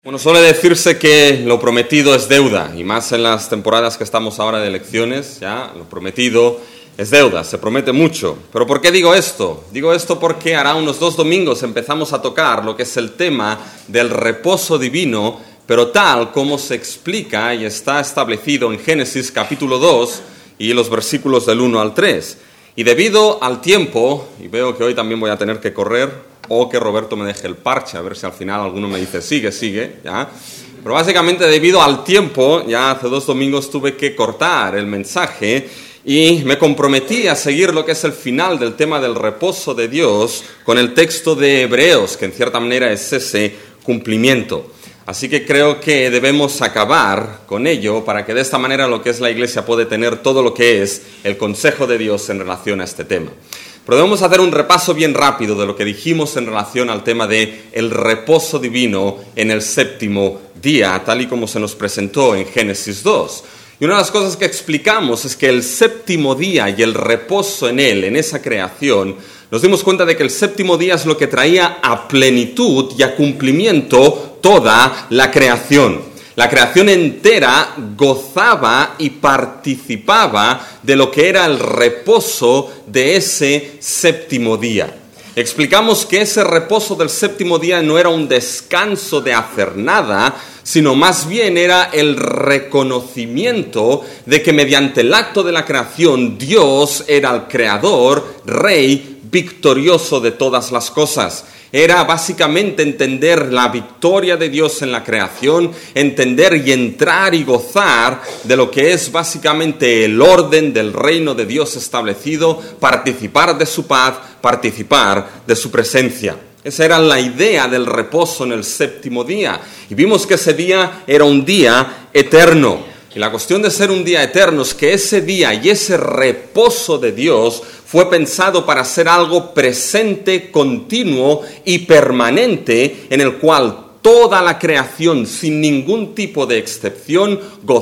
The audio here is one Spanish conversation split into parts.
Bueno, suele decirse que lo prometido es deuda, y más en las temporadas que estamos ahora de elecciones, ya, lo prometido es deuda, se promete mucho. ¿Pero por qué digo esto? Digo esto porque hará unos 2 domingos empezamos a tocar lo que es el tema del reposo divino, pero tal como se explica y está establecido en Génesis capítulo 2 y los versículos del 1 al 3. Y debido al tiempo, y veo que hoy también voy a tener que correr, o que Roberto me deje el parche, a ver si al final alguno me dice, sigue, ¿ya? Pero básicamente debido al tiempo, ya hace 2 domingos tuve que cortar el mensaje y me comprometí a seguir lo que es el final del tema del reposo de Dios con el texto de Hebreos, que en cierta manera es ese cumplimiento. Así que creo que debemos acabar con ello para que de esta manera lo que es la Iglesia puede tener todo lo que es el consejo de Dios en relación a este tema. Pero debemos hacer un repaso bien rápido de lo que dijimos en relación al tema de el reposo divino en el 7º día, tal y como se nos presentó en Génesis 2. Y una de las cosas que explicamos es que el 7º día y el reposo en él, en esa creación, nos dimos cuenta de que el 7º día es lo que traía a plenitud y a cumplimiento toda la creación. La creación entera gozaba y participaba de lo que era el reposo de ese 7º día. Explicamos que ese reposo del 7º día no era un descanso de hacer nada, sino más bien era el reconocimiento de que mediante el acto de la creación Dios era el creador, rey, victorioso de todas las cosas. Era básicamente entender la victoria de Dios en la creación, entender y entrar y gozar de lo que es básicamente el orden del reino de Dios establecido, participar de su paz, participar de su presencia. Esa era la idea del reposo en el 7º día. Y vimos que ese día era un día eterno. Y la cuestión de ser un día eterno es que ese día y ese reposo de Dios fue pensado para ser algo presente, continuo y permanente, en el cual toda la creación, sin ningún tipo de excepción,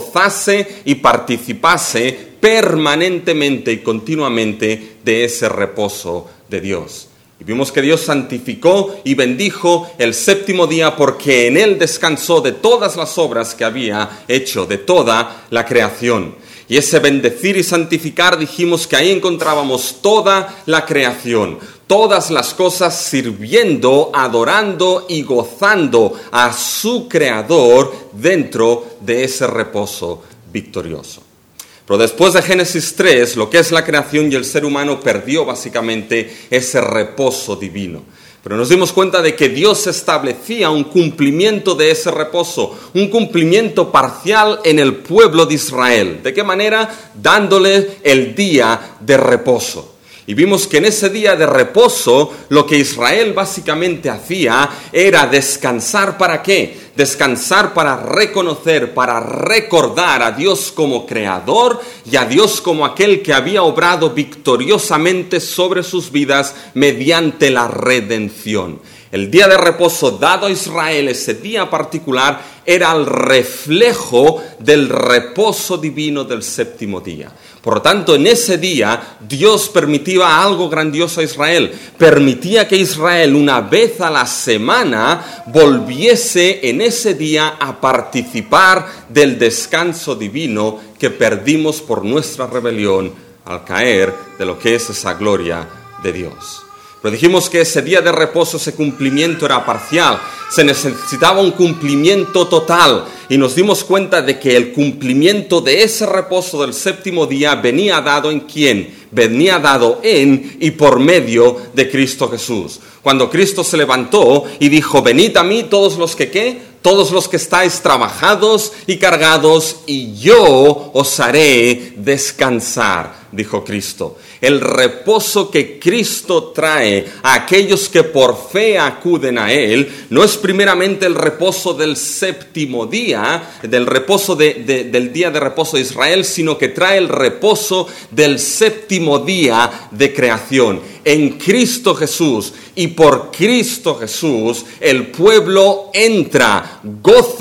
gozase y participase permanentemente y continuamente de ese reposo de Dios. Y vimos que Dios santificó y bendijo el 7º día porque en él descansó de todas las obras que había hecho, de toda la creación. Y ese bendecir y santificar, dijimos que ahí encontrábamos toda la creación, todas las cosas sirviendo, adorando y gozando a su Creador dentro de ese reposo victorioso. Pero después de Génesis 3, lo que es la creación y el ser humano perdió básicamente ese reposo divino. Pero nos dimos cuenta de que Dios establecía un cumplimiento de ese reposo, un cumplimiento parcial en el pueblo de Israel. ¿De qué manera? Dándole el día de reposo. Y vimos que en ese día de reposo lo que Israel básicamente hacía era descansar. ¿Para qué? Descansar para reconocer, para recordar a Dios como creador y a Dios como aquel que había obrado victoriosamente sobre sus vidas mediante la redención. El día de reposo dado a Israel, ese día particular, era el reflejo del reposo divino del 7º día. Por lo tanto, en ese día, Dios permitía algo grandioso a Israel. Permitía que Israel, una vez a la semana, volviese en ese día a participar del descanso divino que perdimos por nuestra rebelión al caer de lo que es esa gloria de Dios. Pero dijimos que ese día de reposo, ese cumplimiento era parcial, se necesitaba un cumplimiento total y nos dimos cuenta de que el cumplimiento de ese reposo del 7º día venía dado ¿en quién? Venía dado en y por medio de Cristo Jesús. Cuando Cristo se levantó y dijo, venid a mí todos los que ¿qué? Todos los que estáis trabajados y cargados y yo os haré descansar, dijo Cristo. El reposo que Cristo trae a aquellos que por fe acuden a Él no es primeramente el reposo del 7º día, del reposo del día de reposo de Israel, sino que trae el reposo del 7º día de creación. En Cristo Jesús y por Cristo Jesús el pueblo entra, goza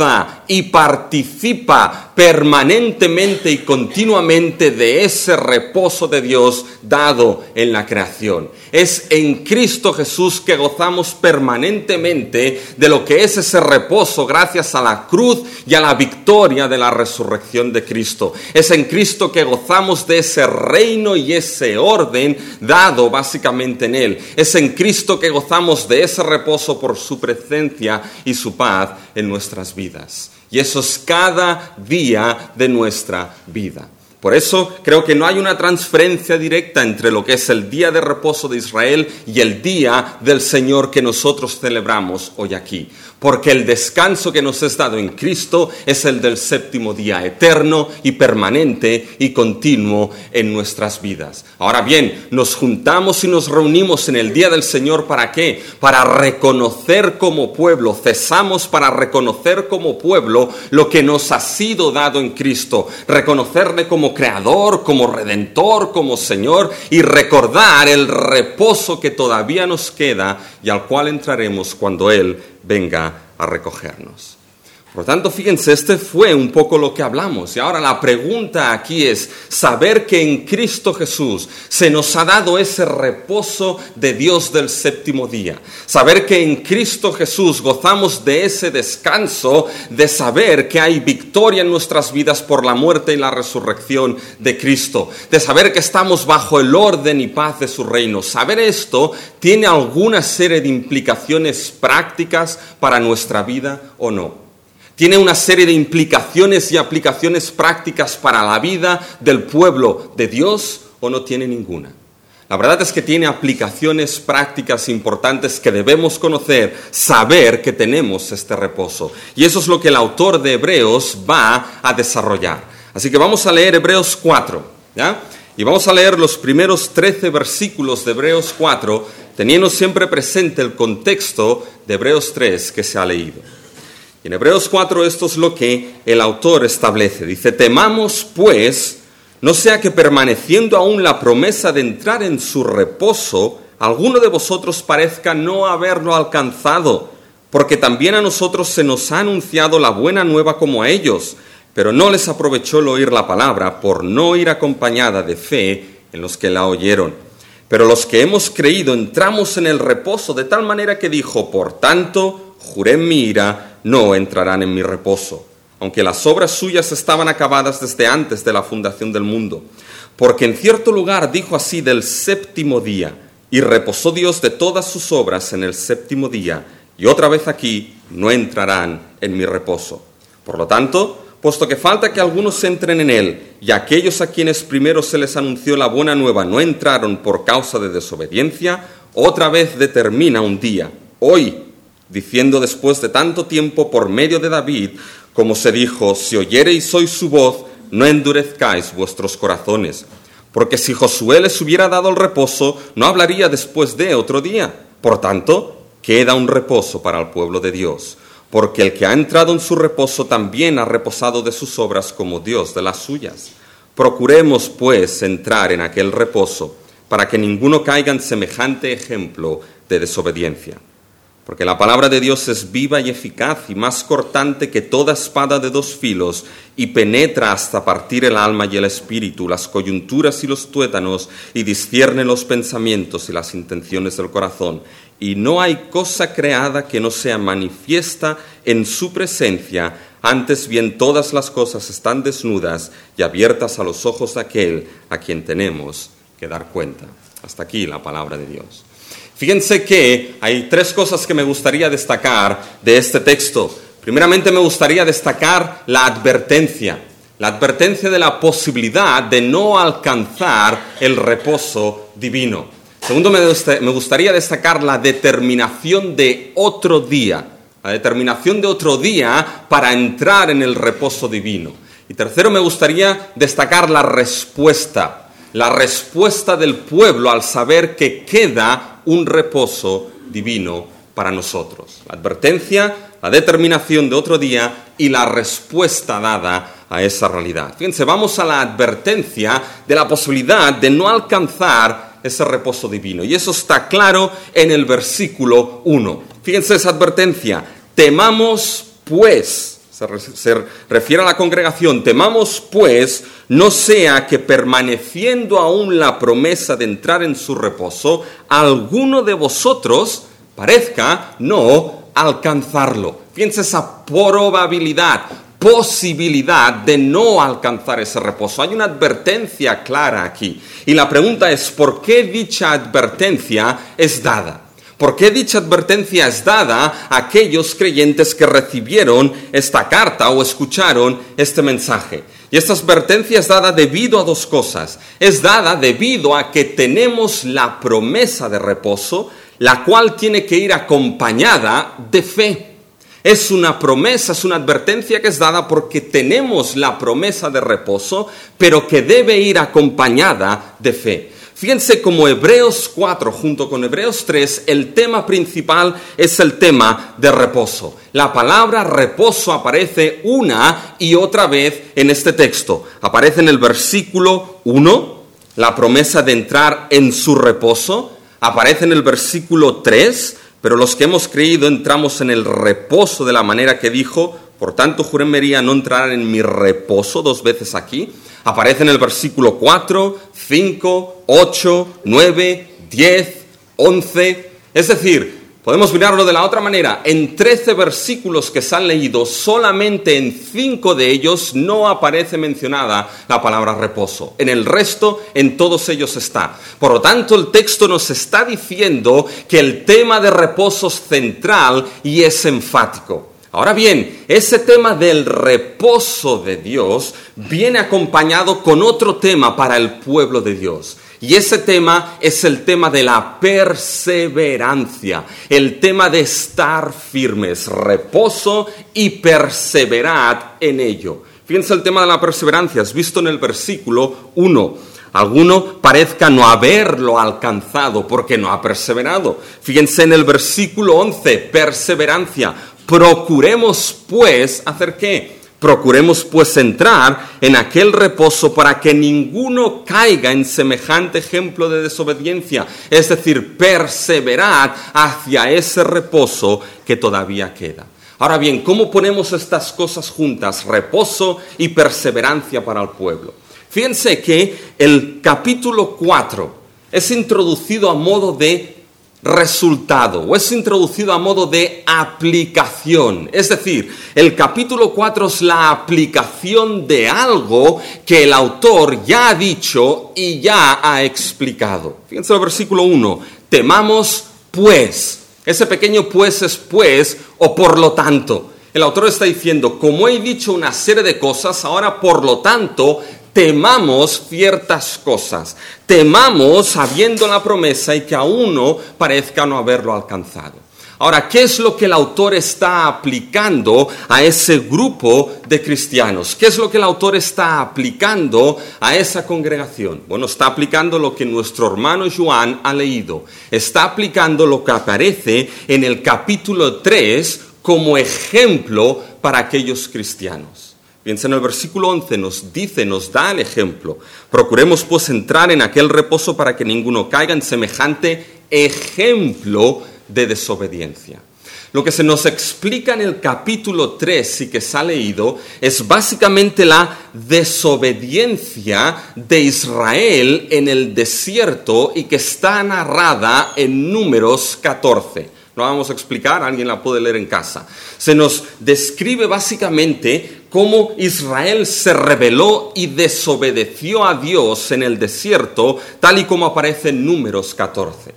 y participa permanentemente y continuamente de ese reposo de Dios dado en la creación. Es en Cristo Jesús que gozamos permanentemente de lo que es ese reposo gracias a la cruz y a la victoria de la resurrección de Cristo. Es en Cristo que gozamos de ese reino y ese orden dado básicamente en Él. Es en Cristo que gozamos de ese reposo por su presencia y su paz en nuestras vidas. Y eso es cada día de nuestra vida. Por eso creo que no hay una transferencia directa entre lo que es el día de reposo de Israel y el día del Señor que nosotros celebramos hoy aquí. Porque el descanso que nos es dado en Cristo es el del séptimo día, eterno y permanente y continuo en nuestras vidas. Ahora bien, nos juntamos y nos reunimos en el día del Señor, ¿para qué? Para reconocer como pueblo, cesamos para reconocer como pueblo lo que nos ha sido dado en Cristo, reconocerle como Creador, como Redentor, como Señor y recordar el reposo que todavía nos queda y al cual entraremos cuando Él venga a recogernos. Por lo tanto, fíjense, este fue un poco lo que hablamos. Y ahora la pregunta aquí es saber que en Cristo Jesús se nos ha dado ese reposo de Dios del séptimo día. Saber que en Cristo Jesús gozamos de ese descanso, de saber que hay victoria en nuestras vidas por la muerte y la resurrección de Cristo. De saber que estamos bajo el orden y paz de su reino. Saber esto tiene alguna serie de implicaciones prácticas para nuestra vida o no. Tiene una serie de implicaciones y aplicaciones prácticas para la vida del pueblo de Dios o no tiene ninguna. La verdad es que tiene aplicaciones prácticas importantes que debemos conocer, saber que tenemos este reposo. Y eso es lo que el autor de Hebreos va a desarrollar. Así que vamos a leer Hebreos 4, ¿ya? Y vamos a leer los primeros 13 versículos de Hebreos 4, teniendo siempre presente el contexto de Hebreos 3 que se ha leído. En Hebreos 4 esto es lo que el autor establece. Dice, temamos pues, no sea que permaneciendo aún la promesa de entrar en su reposo, alguno de vosotros parezca no haberlo alcanzado, porque también a nosotros se nos ha anunciado la buena nueva como a ellos, pero no les aprovechó el oír la palabra por no ir acompañada de fe en los que la oyeron. Pero los que hemos creído entramos en el reposo de tal manera que dijo, por tanto, juré en mi ira, no entrarán en mi reposo, aunque las obras suyas estaban acabadas desde antes de la fundación del mundo. Porque en cierto lugar dijo así del séptimo día, y reposó Dios de todas sus obras en el séptimo día, y otra vez aquí no entrarán en mi reposo. Por lo tanto, puesto que falta que algunos entren en él, y aquellos a quienes primero se les anunció la buena nueva no entraron por causa de desobediencia, otra vez determina un día, hoy, diciendo después de tanto tiempo por medio de David, como se dijo, si oyereis hoy su voz, no endurezcáis vuestros corazones. Porque si Josué les hubiera dado el reposo, no hablaría después de otro día. Por tanto, queda un reposo para el pueblo de Dios. Porque el que ha entrado en su reposo también ha reposado de sus obras como Dios de las suyas. Procuremos, pues, entrar en aquel reposo, para que ninguno caiga en semejante ejemplo de desobediencia. Porque la palabra de Dios es viva y eficaz y más cortante que toda espada de dos filos y penetra hasta partir el alma y el espíritu, las coyunturas y los tuétanos y discierne los pensamientos y las intenciones del corazón. Y no hay cosa creada que no sea manifiesta en su presencia, antes bien todas las cosas están desnudas y abiertas a los ojos de aquel a quien tenemos que dar cuenta. Hasta aquí la palabra de Dios. Fíjense que hay tres cosas que me gustaría destacar de este texto. Primeramente me gustaría destacar la advertencia de la posibilidad de no alcanzar el reposo divino. Segundo, me gustaría destacar la determinación de otro día, para entrar en el reposo divino. Y tercero, me gustaría destacar la respuesta del pueblo al saber que queda un reposo divino para nosotros. La advertencia, la determinación de otro día y la respuesta dada a esa realidad. Fíjense, vamos a la advertencia de la posibilidad de no alcanzar ese reposo divino. Y eso está claro en el versículo 1. Fíjense esa advertencia. Temamos pues, Se refiere a la congregación. Temamos, pues, no sea que permaneciendo aún la promesa de entrar en su reposo, alguno de vosotros parezca no alcanzarlo. Fíjense esa probabilidad, posibilidad de no alcanzar ese reposo. Hay una advertencia clara aquí. Y la pregunta es, ¿por qué dicha advertencia es dada? ¿Por qué dicha advertencia es dada a aquellos creyentes que recibieron esta carta o escucharon este mensaje? Y esta advertencia es dada debido a dos cosas. Es dada debido a que tenemos la promesa de reposo, la cual tiene que ir acompañada de fe. Es una promesa, es una advertencia que es dada porque tenemos la promesa de reposo, pero que debe ir acompañada de fe. Fíjense como Hebreos 4 junto con Hebreos 3, el tema principal es el tema de reposo. La palabra reposo aparece una y otra vez en este texto. Aparece en el versículo 1, la promesa de entrar en su reposo. Aparece en el versículo 3, pero los que hemos creído entramos en el reposo de la manera que dijo, por tanto juré en María no entrar en mi reposo, 2 veces aquí. Aparece en el versículo 4, 5, 8, 9, 10, 11. Es decir, podemos mirarlo de la otra manera. En 13 versículos que se han leído, solamente en 5 de ellos no aparece mencionada la palabra reposo. En el resto, en todos ellos está. Por lo tanto, el texto nos está diciendo que el tema de reposo es central y es enfático. Ahora bien, ese tema del reposo de Dios viene acompañado con otro tema para el pueblo de Dios. Y ese tema es el tema de la perseverancia, el tema de estar firmes, reposo y perseverad en ello. Fíjense el tema de la perseverancia, es visto en el versículo 1. Alguno parezca no haberlo alcanzado porque no ha perseverado. Fíjense en el versículo 11, perseverancia. Procuremos pues, ¿hacer qué? Procuremos pues entrar en aquel reposo para que ninguno caiga en semejante ejemplo de desobediencia. Es decir, perseverad hacia ese reposo que todavía queda. Ahora bien, ¿cómo ponemos estas cosas juntas? Reposo y perseverancia para el pueblo. Fíjense que el capítulo 4 es introducido a modo de resultado o es introducido a modo de aplicación. Es decir, el capítulo 4 es la aplicación de algo que el autor ya ha dicho y ya ha explicado. Fíjense el versículo 1. Temamos pues. Ese pequeño pues es pues o por lo tanto. El autor está diciendo, como he dicho una serie de cosas, ahora por lo tanto temamos ciertas cosas. Temamos habiendo la promesa y que a uno parezca no haberlo alcanzado. Ahora, ¿qué es lo que el autor está aplicando a ese grupo de cristianos? ¿Qué es lo que el autor está aplicando a esa congregación? Bueno, está aplicando lo que nuestro hermano Joan ha leído. Está aplicando lo que aparece en el capítulo 3 como ejemplo para aquellos cristianos. Fíjense, en el versículo 11 nos da el ejemplo. Procuremos pues entrar en aquel reposo para que ninguno caiga en semejante ejemplo de desobediencia. Lo que se nos explica en el capítulo 3 y que se ha leído es básicamente la desobediencia de Israel en el desierto y que está narrada en Números 14. Lo vamos a explicar, alguien la puede leer en casa. Se nos describe básicamente cómo Israel se rebeló y desobedeció a Dios en el desierto, tal y como aparece en Números 14.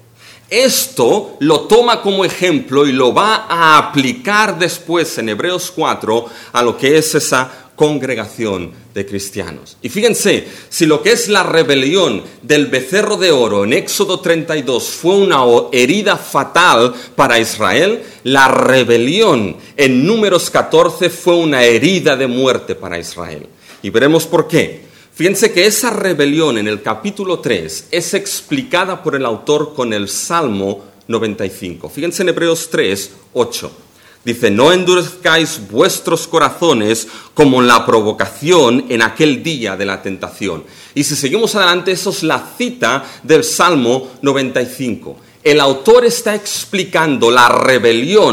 Esto lo toma como ejemplo y lo va a aplicar después en Hebreos 4 a lo que es esa congregación de cristianos. Y fíjense, si lo que es la rebelión del becerro de oro en Éxodo 32 fue una herida fatal para Israel, la rebelión en Números 14 fue una herida de muerte para Israel. Y veremos por qué. Fíjense que esa rebelión en el capítulo 3 es explicada por el autor con el Salmo 95. Fíjense en Hebreos 3, 8. Dice, no endurezcáis vuestros corazones como en la provocación en aquel día de la tentación. Y si seguimos adelante, eso es la cita del Salmo 95. El autor está explicando la rebelión,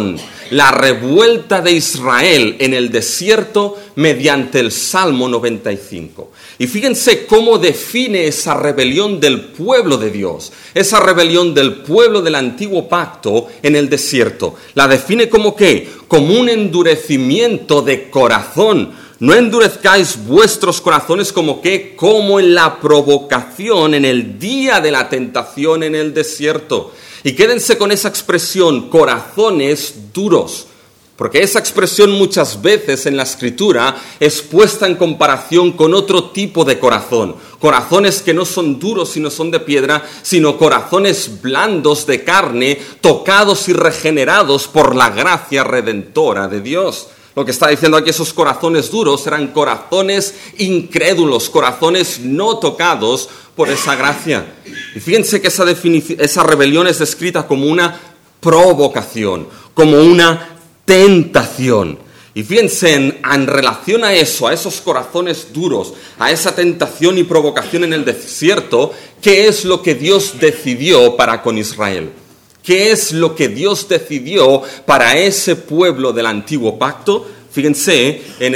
la revuelta de Israel en el desierto mediante el Salmo 95. Y fíjense cómo define esa rebelión del pueblo de Dios, esa rebelión del pueblo del antiguo pacto en el desierto. La define como ¿qué? Como un endurecimiento de corazón. No endurezcáis vuestros corazones como ¿qué? Como en la provocación, en el día de la tentación en el desierto. Y quédense con esa expresión, corazones duros. Porque esa expresión muchas veces en la Escritura es puesta en comparación con otro tipo de corazón. Corazones que no son duros sino son de piedra, sino corazones blandos de carne, tocados y regenerados por la gracia redentora de Dios. Lo que está diciendo aquí, esos corazones duros eran corazones incrédulos, corazones no tocados por esa gracia. Y fíjense que esa rebelión es descrita como una provocación, como una tentación. Y fíjense en relación a eso, a esos corazones duros, a esa tentación y provocación en el desierto, ¿qué es lo que Dios decidió para con Israel? ¿Qué es lo que Dios decidió para ese pueblo del antiguo pacto? Fíjense en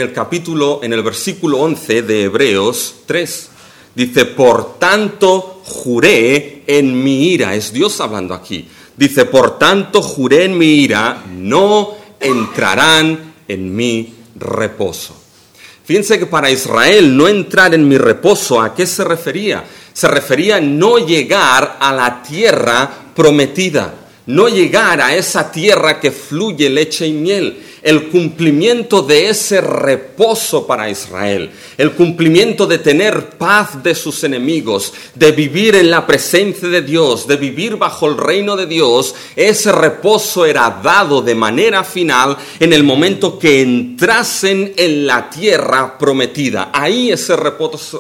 el versículo 11 de Hebreos 3. Dice, por tanto juré en mi ira. Es Dios hablando aquí. Dice, por tanto juré en mi ira, no entrarán en mi reposo. Fíjense que para Israel no entrar en mi reposo, ¿a qué se refería? Se refería a no llegar a la tierra prometida, no llegar a esa tierra que fluye leche y miel. El cumplimiento de ese reposo para Israel, el cumplimiento de tener paz de sus enemigos, de vivir en la presencia de Dios, de vivir bajo el reino de Dios, ese reposo era dado de manera final en el momento que entrasen en la tierra prometida. Ahí ese reposo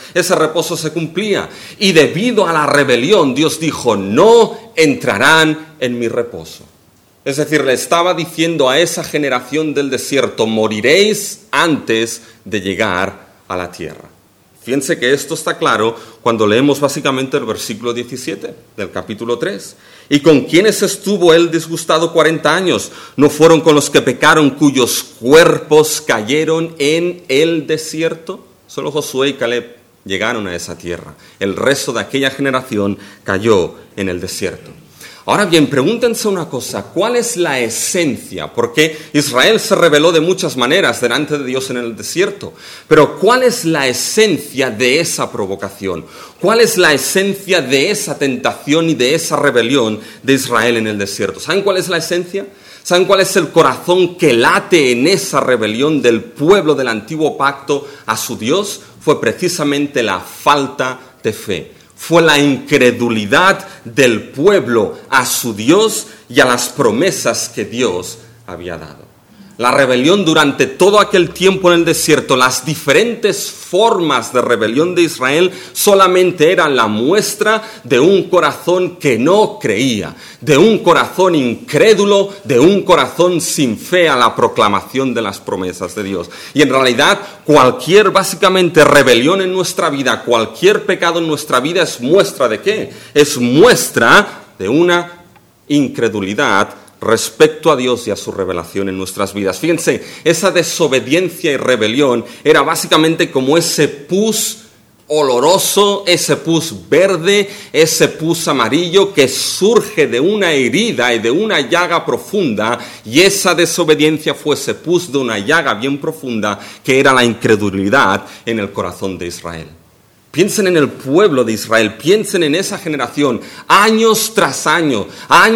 se cumplía. Y debido a la rebelión, Dios dijo, no entrarán en mi reposo. Es decir, le estaba diciendo a esa generación del desierto, moriréis antes de llegar a la tierra. Fíjense que esto está claro cuando leemos básicamente el versículo 17 del capítulo 3. ¿Y con quiénes estuvo él disgustado 40 años? ¿No fueron con los que pecaron cuyos cuerpos cayeron en el desierto? Solo Josué y Caleb llegaron a esa tierra. El resto de aquella generación cayó en el desierto. Ahora bien, pregúntense una cosa, ¿cuál es la esencia? Porque Israel se rebeló de muchas maneras delante de Dios en el desierto, pero ¿cuál es la esencia de esa provocación? ¿Cuál es la esencia de esa tentación y de esa rebelión de Israel en el desierto? ¿Saben cuál es la esencia? ¿Saben cuál es el corazón que late en esa rebelión del pueblo del antiguo pacto a su Dios? Fue precisamente la falta de fe. Fue la incredulidad del pueblo a su Dios y a las promesas que Dios había dado. La rebelión durante todo aquel tiempo en el desierto, las diferentes formas de rebelión de Israel solamente eran la muestra de un corazón que no creía, de un corazón incrédulo, de un corazón sin fe a la proclamación de las promesas de Dios. Y en realidad cualquier básicamente rebelión en nuestra vida, cualquier pecado en nuestra vida es muestra ¿de qué? Es muestra de una incredulidad respecto a Dios y a su revelación en nuestras vidas. Fíjense, esa desobediencia y rebelión era básicamente como ese pus oloroso, ese pus verde, ese pus amarillo que surge de una herida y de una llaga profunda, y esa desobediencia fue ese pus de una llaga bien profunda que era la incredulidad en el corazón de Israel. Piensen en el pueblo de Israel, piensen en esa generación, año tras año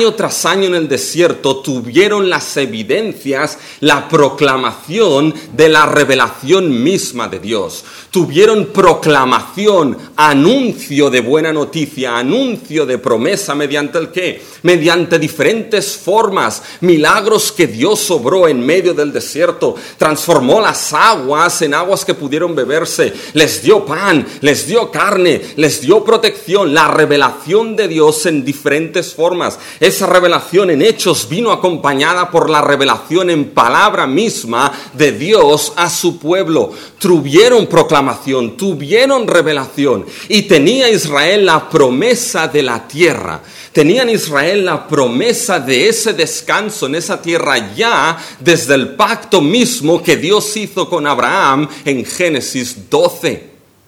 en el desierto, tuvieron las evidencias, la proclamación de la revelación misma de Dios. Tuvieron proclamación, anuncio de buena noticia, anuncio de promesa, ¿mediante el qué? Mediante diferentes formas, milagros que Dios obró en medio del desierto, transformó las aguas en aguas que pudieron beberse, les dio pan, les dio carne, les dio protección, la revelación de Dios en diferentes formas. Esa revelación en hechos vino acompañada por la revelación en palabra misma de Dios a su pueblo. Tuvieron proclamación, tuvieron revelación y tenía Israel la promesa de la tierra. Tenían Israel la promesa de ese descanso en esa tierra ya desde el pacto mismo que Dios hizo con Abraham en Génesis 12.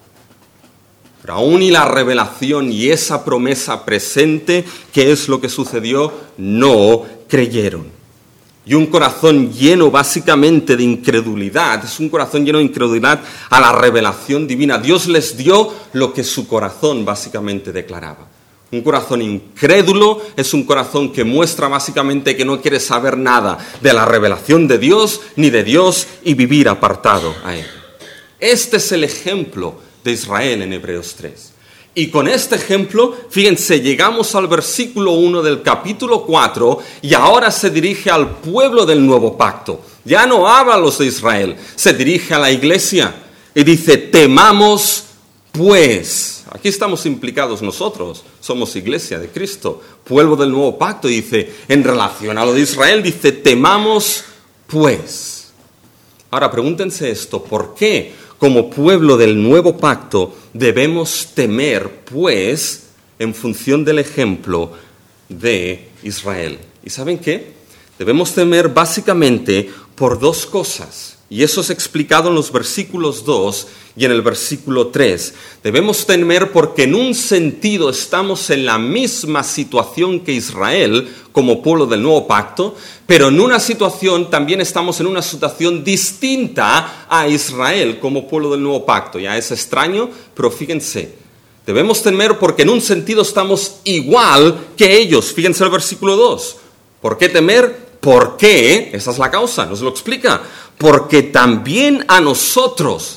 Pero aún y la revelación y esa promesa presente, ¿qué es lo que sucedió? No creyeron. Y un corazón lleno básicamente de incredulidad, es un corazón lleno de incredulidad a la revelación divina. Dios les dio lo que su corazón básicamente declaraba. Un corazón incrédulo es un corazón que muestra básicamente que no quiere saber nada de la revelación de Dios ni de Dios y vivir apartado a Él. Este es el ejemplo de Israel en Hebreos 3. Y con este ejemplo, fíjense, llegamos al versículo 1 del capítulo 4 y ahora se dirige al pueblo del nuevo pacto. Ya no habla a los de Israel, se dirige a la iglesia y dice, temamos pues. Aquí estamos implicados nosotros, somos iglesia de Cristo, pueblo del nuevo pacto, dice, en relación a lo de Israel, dice, temamos pues. Ahora pregúntense esto, ¿por qué como pueblo del nuevo pacto debemos temer pues en función del ejemplo de Israel? ¿Y saben qué? Debemos temer básicamente por dos cosas. Y eso es explicado en los versículos 2 y en el versículo 3. Debemos temer porque en un sentido estamos en la misma situación que Israel como pueblo del nuevo pacto, pero en una situación también estamos en una situación distinta a Israel como pueblo del nuevo pacto. Ya es extraño, pero fíjense. Debemos temer porque en un sentido estamos igual que ellos. Fíjense el versículo 2. ¿Por qué temer? ¿Por qué? Esa es la causa, nos lo explica. Porque también a nosotros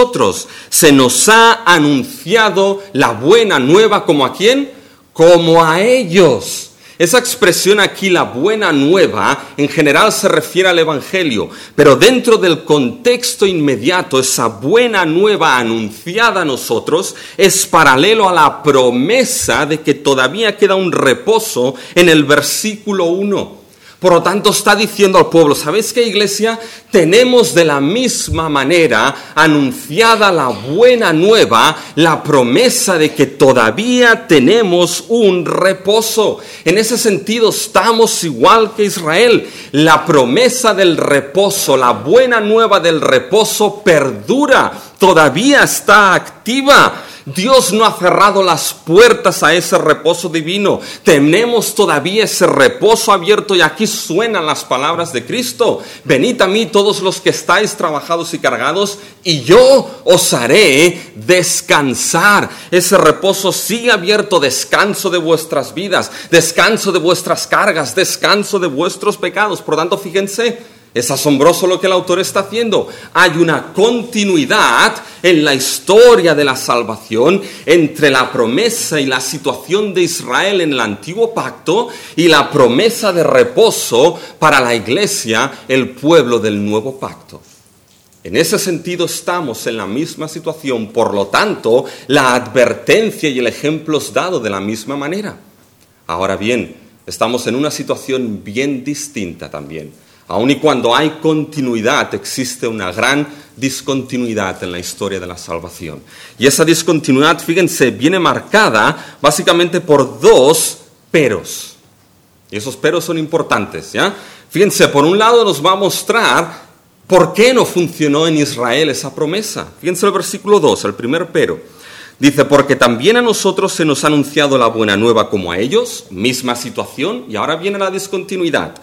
se nos ha anunciado la buena nueva, ¿como a quién? Como a ellos. Esa expresión aquí, la buena nueva, en general se refiere al Evangelio, pero dentro del contexto inmediato, esa buena nueva anunciada a nosotros es paralelo a la promesa de que todavía queda un reposo en el versículo 1. Por lo tanto, está diciendo al pueblo, ¿sabéis qué, iglesia? Tenemos de la misma manera anunciada la buena nueva, la promesa de que todavía tenemos un reposo. En ese sentido, estamos igual que Israel. La promesa del reposo, la buena nueva del reposo perdura, todavía está activa. Dios no ha cerrado las puertas a ese reposo divino. Tenemos todavía ese reposo abierto y aquí suenan las palabras de Cristo. Venid a mí todos los que estáis trabajados y cargados y yo os haré descansar. Ese reposo sigue abierto, descanso de vuestras vidas, descanso de vuestras cargas, descanso de vuestros pecados. Por lo tanto, fíjense. Es asombroso lo que el autor está haciendo. Hay una continuidad en la historia de la salvación entre la promesa y la situación de Israel en el antiguo pacto y la promesa de reposo para la iglesia, el pueblo del nuevo pacto. En ese sentido estamos en la misma situación, por lo tanto, la advertencia y el ejemplo es dado de la misma manera. Ahora bien, estamos en una situación bien distinta también. Aun y cuando hay continuidad, existe una gran discontinuidad en la historia de la salvación. Y esa discontinuidad, fíjense, viene marcada básicamente por dos peros. Y esos peros son importantes, ¿ya? Fíjense, por un lado nos va a mostrar por qué no funcionó en Israel esa promesa. Fíjense el versículo 2, el primer pero. Dice, porque también a nosotros se nos ha anunciado la buena nueva como a ellos, misma situación, y ahora viene la discontinuidad.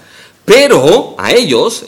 Pero a ellos,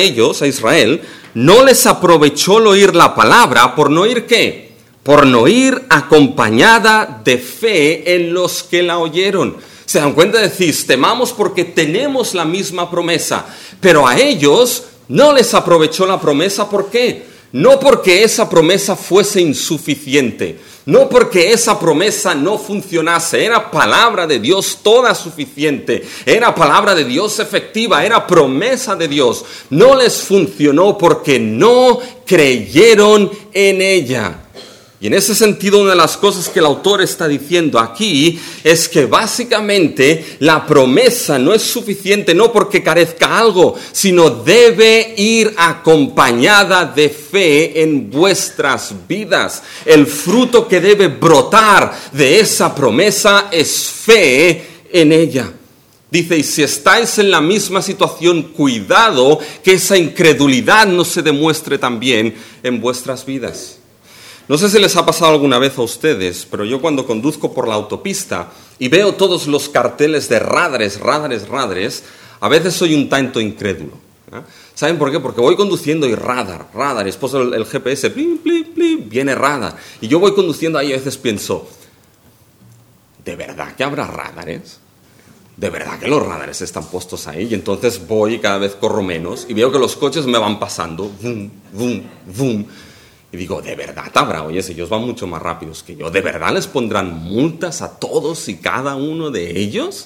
a Israel, no les aprovechó el oír la palabra, ¿por no oír qué? Por no ir acompañada de fe en los que la oyeron. ¿Se dan cuenta? Decís, temamos porque tenemos la misma promesa, pero a ellos no les aprovechó la promesa, ¿por qué? No porque esa promesa fuese insuficiente, no porque esa promesa no funcionase, era palabra de Dios toda suficiente, era palabra de Dios efectiva, era promesa de Dios. No les funcionó porque no creyeron en ella. Y en ese sentido, una de las cosas que el autor está diciendo aquí es que básicamente la promesa no es suficiente, no porque carezca algo, sino debe ir acompañada de fe en vuestras vidas. El fruto que debe brotar de esa promesa es fe en ella. Dice, y si estáis en la misma situación, cuidado que esa incredulidad no se demuestre también en vuestras vidas. No sé si les ha pasado alguna vez a ustedes, pero yo cuando conduzco por la autopista y veo todos los carteles de radares, a veces soy un tanto incrédulo. ¿Saben por qué? Porque voy conduciendo y radar, y después el GPS, plin, plin, plin, viene radar. Y yo voy conduciendo ahí y a veces pienso, ¿de verdad que habrá radares? ¿De verdad que los radares están puestos ahí? Y entonces voy y cada vez corro menos y veo que los coches me van pasando, vum, vum, vum. Y digo, ¿de verdad habrá? Oye, si ellos van mucho más rápidos que yo, ¿de verdad les pondrán multas a todos y cada uno de ellos?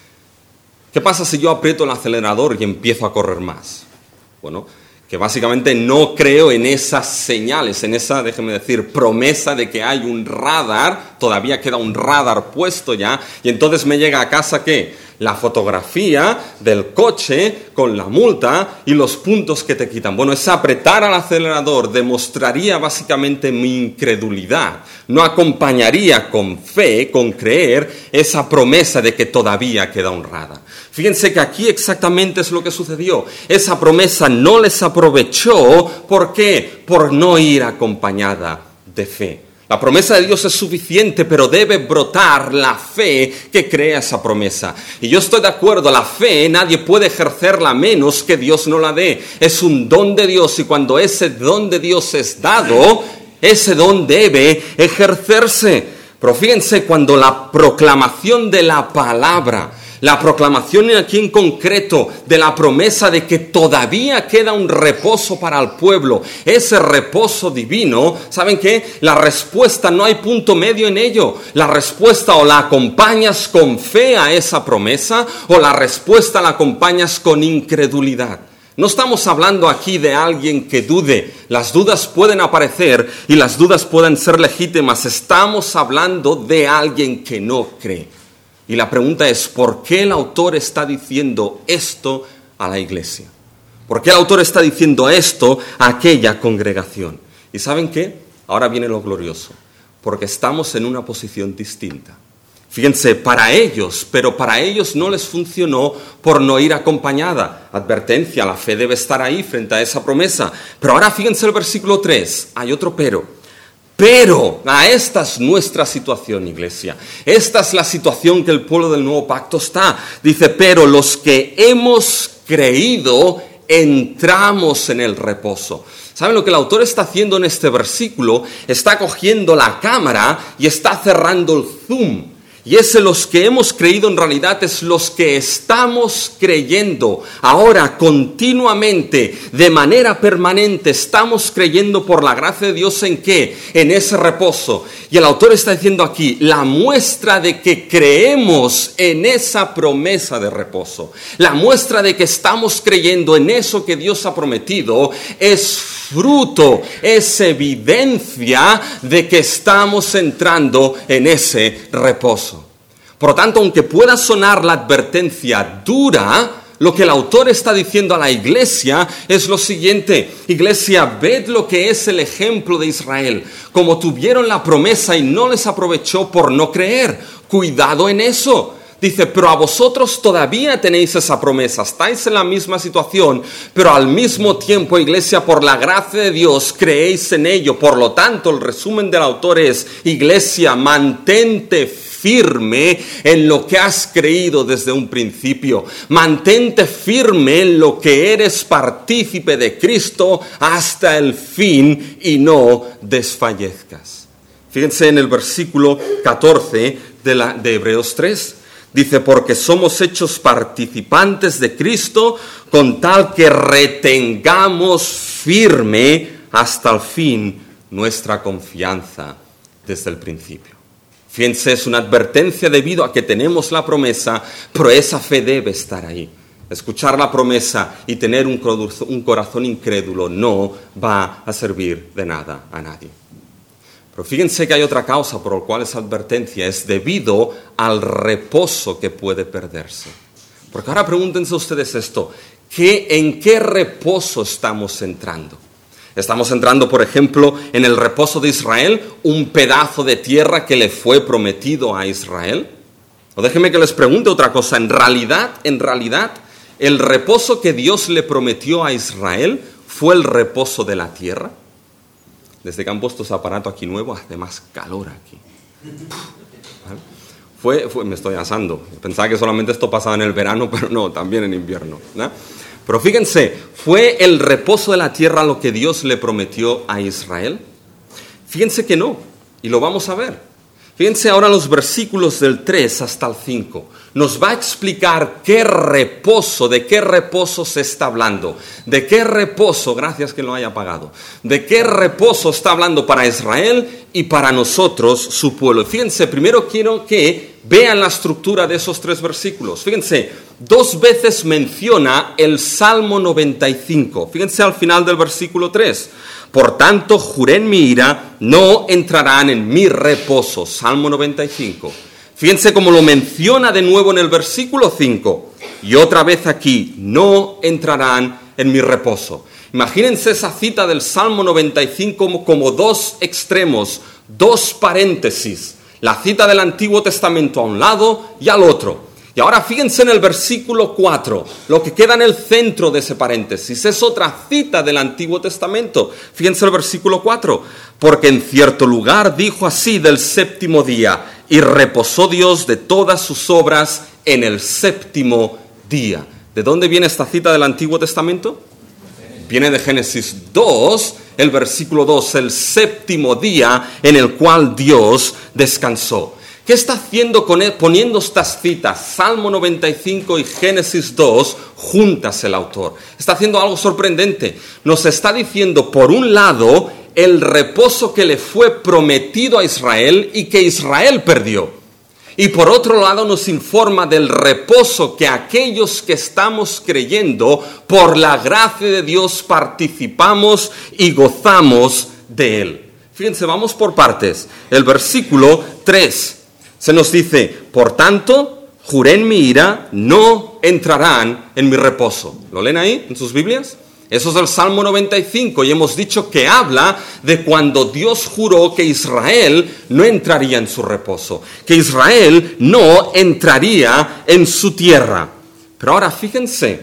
¿Qué pasa si yo aprieto el acelerador y empiezo a correr más? Bueno, que básicamente no creo en esas señales, en esa, déjeme decir, promesa de que hay un radar, todavía queda un radar puesto ya, y entonces me llega a casa, ¿qué? La fotografía del coche con la multa y los puntos que te quitan. Bueno, ese apretar al acelerador demostraría básicamente mi incredulidad. No acompañaría con fe, con creer, esa promesa de que todavía queda un radar. Fíjense que aquí exactamente es lo que sucedió. Esa promesa no les aprovechó. ¿Por qué? Por no ir acompañada de fe. La promesa de Dios es suficiente, pero debe brotar la fe que crea esa promesa. Y yo estoy de acuerdo, la fe nadie puede ejercerla menos que Dios no la dé. Es un don de Dios y cuando ese don de Dios es dado, ese don debe ejercerse. Pero fíjense, cuando la proclamación de la palabra, la proclamación aquí en concreto de la promesa de que todavía queda un reposo para el pueblo, ese reposo divino, ¿saben qué? La respuesta, no hay punto medio en ello. La respuesta o la acompañas con fe a esa promesa o la respuesta la acompañas con incredulidad. No estamos hablando aquí de alguien que dude. Las dudas pueden aparecer y las dudas pueden ser legítimas. Estamos hablando de alguien que no cree. Y la pregunta es, ¿por qué el autor está diciendo esto a la iglesia? ¿Por qué el autor está diciendo esto a aquella congregación? ¿Y saben qué? Ahora viene lo glorioso. Porque estamos en una posición distinta. Fíjense, para ellos no les funcionó por no ir acompañada. Advertencia, la fe debe estar ahí frente a esa promesa. Pero ahora fíjense el versículo 3, hay otro pero. Pero, esta es nuestra situación, iglesia. Esta es la situación que el pueblo del nuevo pacto está. Dice, pero los que hemos creído entramos en el reposo. ¿Saben lo que el autor está haciendo en este versículo? Está cogiendo la cámara y está cerrando el zoom. Y ese los que hemos creído en realidad es los que estamos creyendo. Ahora, continuamente, de manera permanente, estamos creyendo por la gracia de Dios ¿en qué? En ese reposo. Y el autor está diciendo aquí, la muestra de que creemos en esa promesa de reposo, la muestra de que estamos creyendo en eso que Dios ha prometido, es fruto, es evidencia de que estamos entrando en ese reposo. Por lo tanto, aunque pueda sonar la advertencia dura, lo que el autor está diciendo a la iglesia es lo siguiente. Iglesia, ved lo que es el ejemplo de Israel. Como tuvieron la promesa y no les aprovechó por no creer. Cuidado en eso. Dice, pero a vosotros todavía tenéis esa promesa, estáis en la misma situación, pero al mismo tiempo, iglesia, por la gracia de Dios, creéis en ello. Por lo tanto, el resumen del autor es, iglesia, mantente firme en lo que has creído desde un principio. Mantente firme en lo que eres partícipe de Cristo hasta el fin y no desfallezcas. Fíjense en el versículo 14 de Hebreos 3. Dice, porque somos hechos participantes de Cristo con tal que retengamos firme hasta el fin nuestra confianza desde el principio. Fíjense, es una advertencia debido a que tenemos la promesa, pero esa fe debe estar ahí. Escuchar la promesa y tener un corazón incrédulo no va a servir de nada a nadie. Pero fíjense que hay otra causa por la cual esa advertencia es debido al reposo que puede perderse. Porque ahora pregúntense ustedes esto, ¿en qué reposo estamos entrando? Estamos entrando, por ejemplo, en el reposo de Israel, un pedazo de tierra que le fue prometido a Israel. O déjenme que les pregunte otra cosa, en realidad, el reposo que Dios le prometió a Israel fue el reposo de la tierra. Desde que han puesto ese aparato aquí nuevo, hace más calor aquí. ¿Vale? Me estoy asando. Pensaba que solamente esto pasaba en el verano, pero no, también en invierno, ¿no? Pero fíjense, ¿fue el reposo de la tierra lo que Dios le prometió a Israel? Fíjense que no, y lo vamos a ver. Fíjense ahora los versículos del 3 hasta el 5. Nos va a explicar de qué reposo se está hablando. De qué reposo, gracias que lo haya apagado. De qué reposo está hablando para Israel y para nosotros, su pueblo. Fíjense, primero quiero que vean la estructura de esos 3 versículos. Fíjense, 2 veces menciona el Salmo 95. Fíjense al final del versículo 3. Por tanto, juré en mi ira, no entrarán en mi reposo. Salmo 95. Fíjense cómo lo menciona de nuevo en el versículo 5. Y otra vez aquí, no entrarán en mi reposo. Imagínense esa cita del Salmo 95 como 2 extremos, 2 paréntesis. La cita del Antiguo Testamento a un lado y al otro. Y ahora fíjense en el versículo 4, lo que queda en el centro de ese paréntesis, es otra cita del Antiguo Testamento. Fíjense el versículo 4, porque en cierto lugar dijo así del séptimo día, y reposó Dios de todas sus obras en el séptimo día. ¿De dónde viene esta cita del Antiguo Testamento? Viene de Génesis 2, el versículo 2, el séptimo día en el cual Dios descansó. ¿Qué está haciendo poniendo estas citas, Salmo 95 y Génesis 2, juntas el autor? Está haciendo algo sorprendente. Nos está diciendo, por un lado, el reposo que le fue prometido a Israel y que Israel perdió. Y por otro lado nos informa del reposo que aquellos que estamos creyendo, por la gracia de Dios, participamos y gozamos de él. Fíjense, vamos por partes. El versículo 3. Se nos dice, por tanto, juré en mi ira, no entrarán en mi reposo. ¿Lo leen ahí en sus Biblias? Eso es el Salmo 95 y hemos dicho que habla de cuando Dios juró que Israel no entraría en su reposo, que Israel no entraría en su tierra. Pero ahora fíjense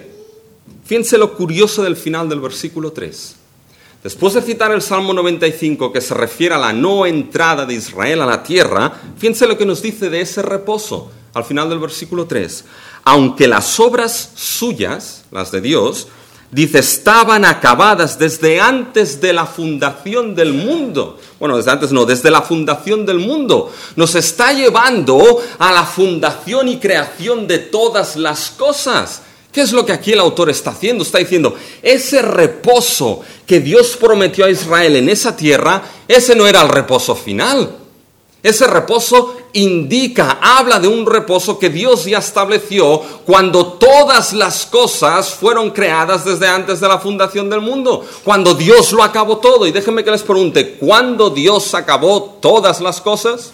lo curioso del final del versículo 3. Después de citar el Salmo 95 que se refiere a la no entrada de Israel a la tierra, fíjense lo que nos dice de ese reposo al final del versículo 3. Aunque las obras suyas, las de Dios, dice, estaban acabadas desde antes de la fundación del mundo. Bueno, desde la fundación del mundo. Nos está llevando a la fundación y creación de todas las cosas. ¿Qué es lo que aquí el autor está haciendo? Está diciendo, ese reposo que Dios prometió a Israel en esa tierra, ese no era el reposo final. Ese reposo habla de un reposo que Dios ya estableció cuando todas las cosas fueron creadas desde antes de la fundación del mundo. Cuando Dios lo acabó todo. Y déjenme que les pregunte, ¿cuándo Dios acabó todas las cosas?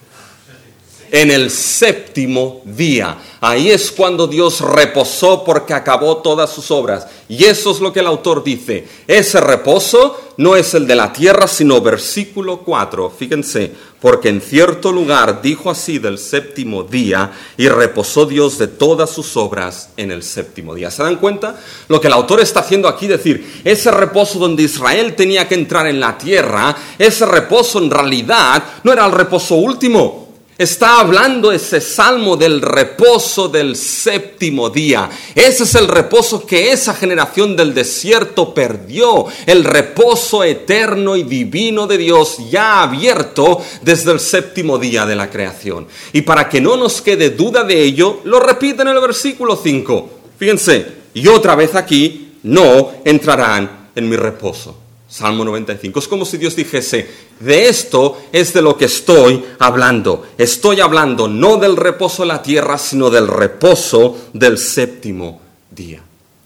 En el séptimo día. Ahí es cuando Dios reposó porque acabó todas sus obras. Y eso es lo que el autor dice. Ese reposo no es el de la tierra, sino versículo 4. Fíjense, porque en cierto lugar dijo así del séptimo día y reposó Dios de todas sus obras en el séptimo día. ¿Se dan cuenta? Lo que el autor está haciendo aquí, decir, ese reposo donde Israel tenía que entrar en la tierra, ese reposo en realidad no era el reposo último. Está hablando ese salmo del reposo del séptimo día. Ese es el reposo que esa generación del desierto perdió. El reposo eterno y divino de Dios ya abierto desde el séptimo día de la creación. Y para que no nos quede duda de ello, lo repite en el versículo 5. Fíjense, y otra vez aquí, no entrarán en mi reposo. Salmo 95. Es como si Dios dijese, de esto es de lo que estoy hablando. Estoy hablando no del reposo de la tierra, sino del reposo del séptimo día.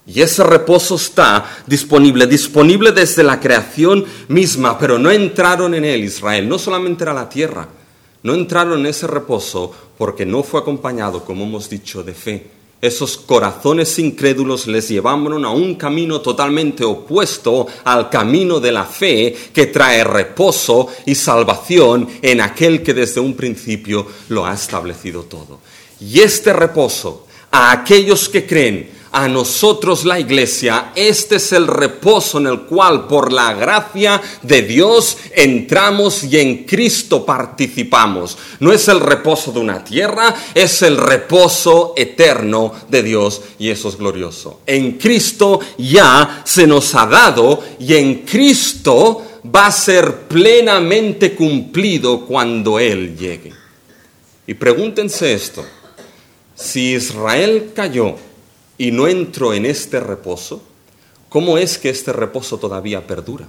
Y ese reposo está disponible desde la creación misma, pero no entraron en él Israel, no solamente era la tierra, no entraron en ese reposo porque no fue acompañado, como hemos dicho, de fe. Esos corazones incrédulos les llevaron a un camino totalmente opuesto al camino de la fe que trae reposo y salvación en aquel que desde un principio lo ha establecido todo. Y este reposo, a aquellos que creen, a nosotros la Iglesia, este es el reposo en el cual por la gracia de Dios entramos y en Cristo participamos. No es el reposo de una tierra, es el reposo eterno de Dios y eso es glorioso. En Cristo ya se nos ha dado y en Cristo va a ser plenamente cumplido cuando Él llegue. Y pregúntense esto, si Israel cayó y no entró en este reposo, ¿cómo es que este reposo todavía perdura?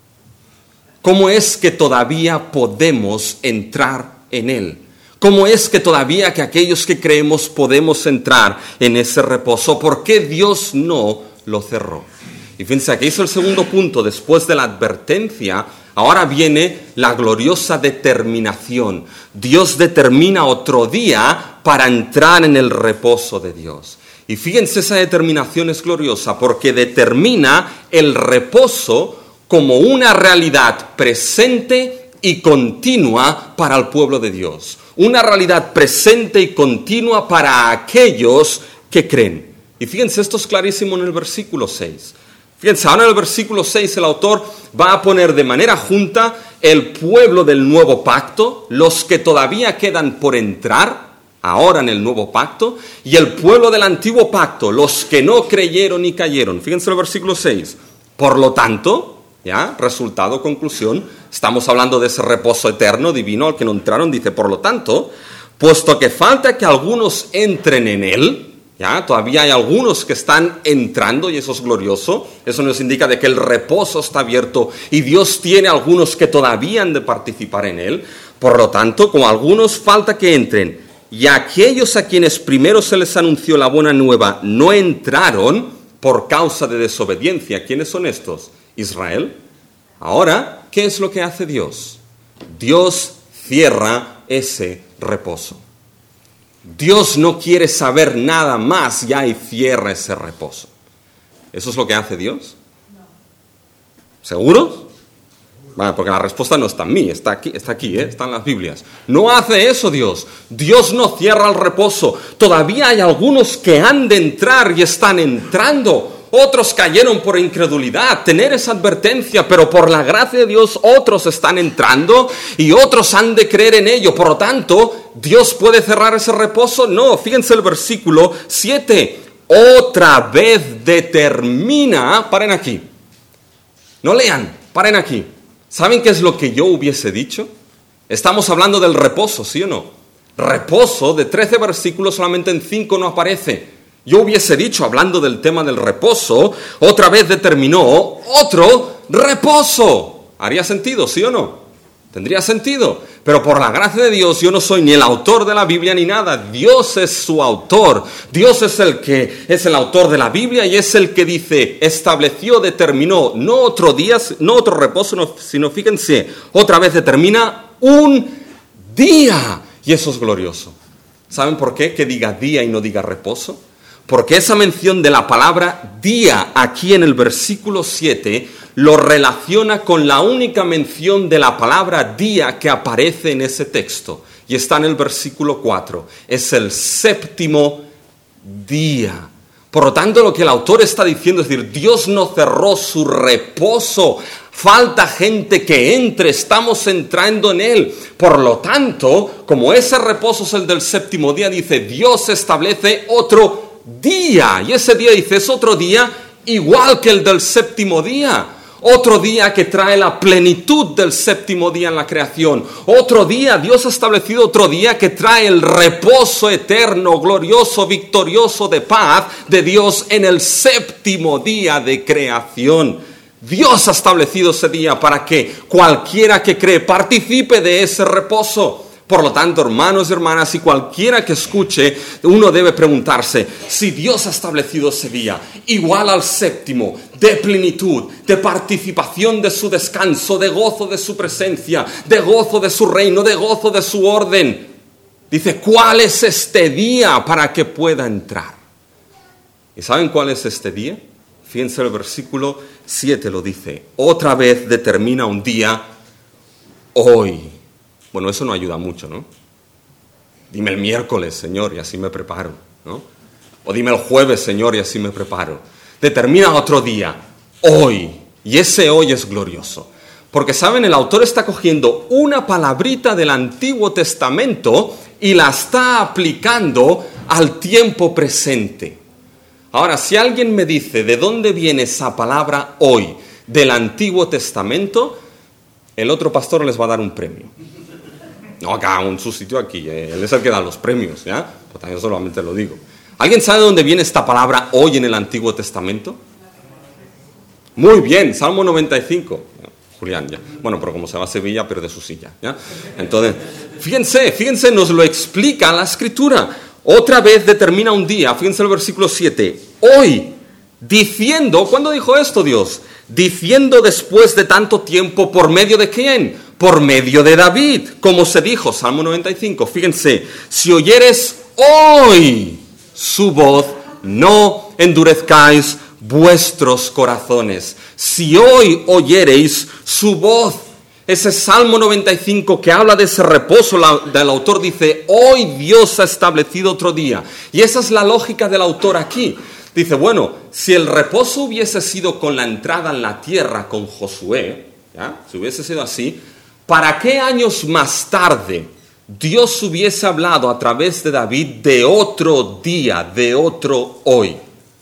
¿Cómo es que todavía podemos entrar en él? ¿Cómo es que todavía que aquellos que creemos podemos entrar en ese reposo? ¿Por qué Dios no lo cerró? Y fíjense, aquí es el segundo punto, después de la advertencia, ahora viene la gloriosa determinación. Dios determina otro día para entrar en el reposo de Dios. Y fíjense, esa determinación es gloriosa porque determina el reposo como una realidad presente y continua para el pueblo de Dios. Una realidad presente y continua para aquellos que creen. Y fíjense, esto es clarísimo en el versículo 6. Fíjense, ahora en el versículo 6 el autor va a poner de manera junta el pueblo del nuevo pacto, los que todavía quedan por entrar ahora en el nuevo pacto, y el pueblo del antiguo pacto, los que no creyeron y cayeron. Fíjense el versículo 6. Por lo tanto, ya, resultado, conclusión, estamos hablando de ese reposo eterno, divino, al que no entraron, dice, por lo tanto, puesto que falta que algunos entren en él, ya, todavía hay algunos que están entrando y eso es glorioso, eso nos indica de que el reposo está abierto y Dios tiene algunos que todavía han de participar en él, por lo tanto, como algunos falta que entren, y aquellos a quienes primero se les anunció la buena nueva no entraron por causa de desobediencia. ¿Quiénes son estos? Israel. Ahora, ¿qué es lo que hace Dios? Dios cierra ese reposo. Dios no quiere saber nada más ya y cierra ese reposo. ¿Eso es lo que hace Dios? ¿Seguros? Vale, porque la respuesta no está en mí, está aquí, está en las Biblias. No hace eso Dios. Dios no cierra el reposo. Todavía hay algunos que han de entrar y están entrando. Otros cayeron por incredulidad, tener esa advertencia, pero por la gracia de Dios otros están entrando y otros han de creer en ello. Por lo tanto, ¿Dios puede cerrar ese reposo? No, fíjense el versículo 7. Otra vez determina, paren aquí. No lean, paren aquí. ¿Saben qué es lo que yo hubiese dicho? Estamos hablando del reposo, ¿sí o no? Reposo, de 13 versículos, solamente en 5 no aparece. Yo hubiese dicho, hablando del tema del reposo, otra vez determinó otro reposo. ¿Haría sentido, sí o no? Tendría sentido. Pero por la gracia de Dios, yo no soy ni el autor de la Biblia ni nada. Dios es su autor. Dios es el que es el autor de la Biblia y es el que dice, estableció, determinó, no otro día, no otro reposo, sino fíjense, otra vez determina un día. Y eso es glorioso. ¿Saben por qué? Que diga día y no diga reposo. Porque esa mención de la palabra día aquí en el versículo 7 lo relaciona con la única mención de la palabra día que aparece en ese texto. Y está en el versículo 4. Es el séptimo día. Por lo tanto, lo que el autor está diciendo es decir, Dios no cerró su reposo. Falta gente que entre, estamos entrando en él. Por lo tanto, como ese reposo es el del séptimo día, dice, Dios establece otro día. Y ese día, dice, es otro día igual que el del séptimo día. Otro día que trae la plenitud del séptimo día en la creación. Otro día, Dios ha establecido otro día que trae el reposo eterno, glorioso, victorioso de paz de Dios en el séptimo día de creación. Dios ha establecido ese día para que cualquiera que cree participe de ese reposo. Por lo tanto, hermanos y hermanas, y cualquiera que escuche, uno debe preguntarse, si Dios ha establecido ese día igual al séptimo, de plenitud, de participación de su descanso, de gozo de su presencia, de gozo de su reino, de gozo de su orden, dice, ¿cuál es este día para que pueda entrar? ¿Y saben cuál es este día? Fíjense, el versículo 7 lo dice, otra vez determina un día, hoy. Bueno, eso no ayuda mucho, ¿no? Dime el miércoles, Señor, y así me preparo, ¿no? O dime el jueves, Señor, y así me preparo. Determina otro día, hoy. Y ese hoy es glorioso. Porque, ¿saben? El autor está cogiendo una palabrita del Antiguo Testamento y la está aplicando al tiempo presente. Ahora, si alguien me dice de dónde viene esa palabra hoy del Antiguo Testamento, el otro pastor les va a dar un premio. No, acá, en su sitio aquí, él es el que da los premios, ¿ya? Pues yo solamente lo digo. ¿Alguien sabe de dónde viene esta palabra hoy en el Antiguo Testamento? Muy bien, Salmo 95. Julián, ya. Bueno, pero como se va a Sevilla, pierde su silla, ¿ya? Entonces, fíjense, nos lo explica la Escritura. Otra vez determina un día, fíjense el versículo 7, hoy, diciendo, ¿cuándo dijo esto Dios? Diciendo después de tanto tiempo, ¿por medio de quién? Por medio de David, como se dijo, Salmo 95, fíjense, si oyeres hoy su voz, no endurezcáis vuestros corazones. Si hoy oyereis su voz, ese Salmo 95 que habla de ese reposo, del autor dice, hoy Dios ha establecido otro día. Y esa es la lógica del autor aquí. Dice, bueno, si el reposo hubiese sido con la entrada en la tierra con Josué, ¿ya? Si hubiese sido así, ¿para qué años más tarde Dios hubiese hablado a través de David de otro día, de otro hoy?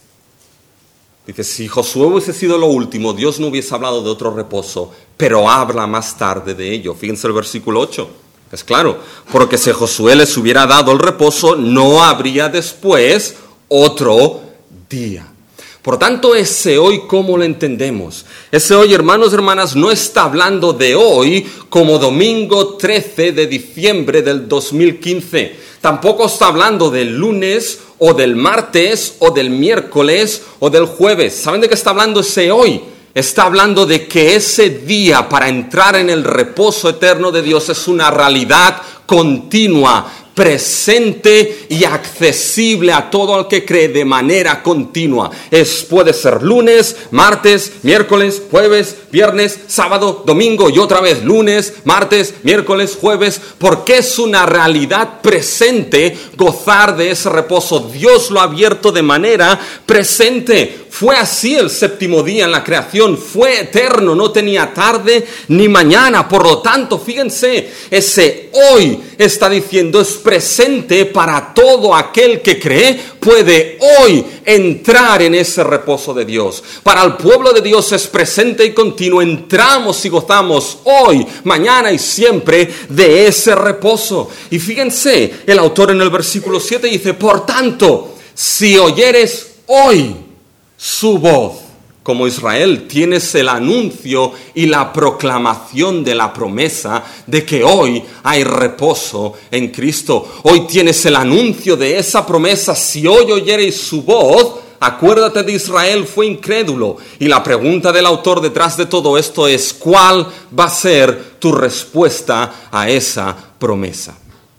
Dice, si Josué hubiese sido lo último, Dios no hubiese hablado de otro reposo, pero habla más tarde de ello. Fíjense el versículo 8. Es claro, porque si Josué les hubiera dado el reposo, no habría después otro día. Por tanto, ese hoy, ¿cómo lo entendemos? Ese hoy, hermanos y hermanas, no está hablando de hoy como domingo 13 de diciembre del 2015. Tampoco está hablando del lunes o del martes o del miércoles o del jueves. ¿Saben de qué está hablando ese hoy? Está hablando de que ese día para entrar en el reposo eterno de Dios es una realidad continua, presente y accesible a todo el que cree de manera continua. Puede ser lunes, martes, miércoles, jueves, viernes, sábado, domingo y otra vez lunes, martes, miércoles, jueves, porque es una realidad presente gozar de ese reposo. Dios lo ha abierto de manera presente. Fue así el séptimo día en la creación, fue eterno, no tenía tarde ni mañana. Por lo tanto, fíjense, ese hoy está diciendo es presente para todo aquel que cree, puede hoy entrar en ese reposo de Dios. Para el pueblo de Dios es presente y continuo, entramos y gozamos hoy, mañana y siempre de ese reposo. Y fíjense, el autor en el versículo 7 dice, por tanto, si oyeres hoy su voz, como Israel, tienes el anuncio y la proclamación de la promesa de que hoy hay reposo en Cristo. Hoy tienes el anuncio de esa promesa. Si hoy oyereis su voz, acuérdate de Israel, fue incrédulo. Y la pregunta del autor detrás de todo esto es, ¿cuál va a ser tu respuesta a esa promesa?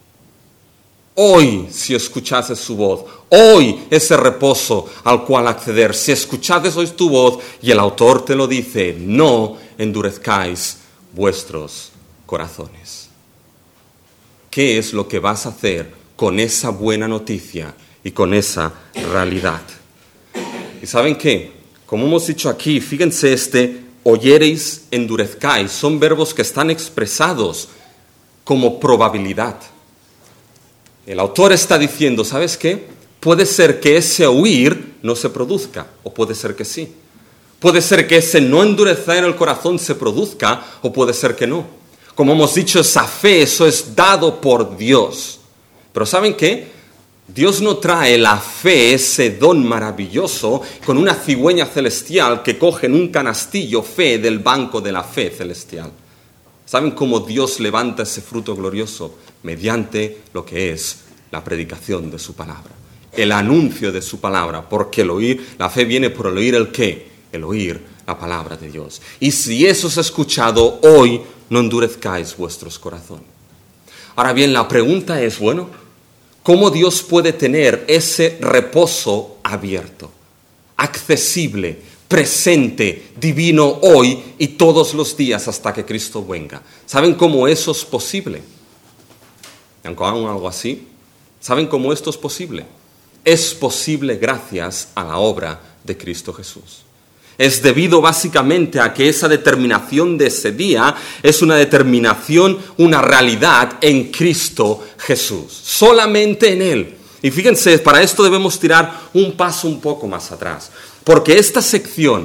Hoy, si escuchases su voz, hoy ese reposo al cual acceder, si escuchases hoy tu voz, y el autor te lo dice, no endurezcáis vuestros corazones. ¿Qué es lo que vas a hacer con esa buena noticia y con esa realidad? ¿Y saben qué? Como hemos dicho aquí, fíjense oyereis, endurezcáis, son verbos que están expresados como probabilidad. El autor está diciendo, ¿sabes qué? Puede ser que ese oír no se produzca, o puede ser que sí. Puede ser que ese no endurecer el corazón se produzca, o puede ser que no. Como hemos dicho, esa fe, eso es dado por Dios. Pero ¿saben qué? Dios no trae la fe, ese don maravilloso, con una cigüeña celestial que coge en un canastillo fe del banco de la fe celestial. ¿Saben cómo Dios levanta ese fruto glorioso? Mediante lo que es la predicación de su palabra, el anuncio de su palabra, porque la fe viene por el oír ¿el qué? El oír la palabra de Dios. Y si eso es escuchado, hoy no endurezcáis vuestros corazones. Ahora bien, la pregunta es, ¿cómo Dios puede tener ese reposo abierto, accesible, presente, divino hoy y todos los días hasta que Cristo venga? ¿Saben cómo eso es posible? Aunque hagan algo así, ¿saben cómo esto es posible? Es posible gracias a la obra de Cristo Jesús. Es debido básicamente a que esa determinación de ese día es una determinación, una realidad en Cristo Jesús. Solamente en Él. Y fíjense, para esto debemos tirar un paso un poco más atrás. Porque esta sección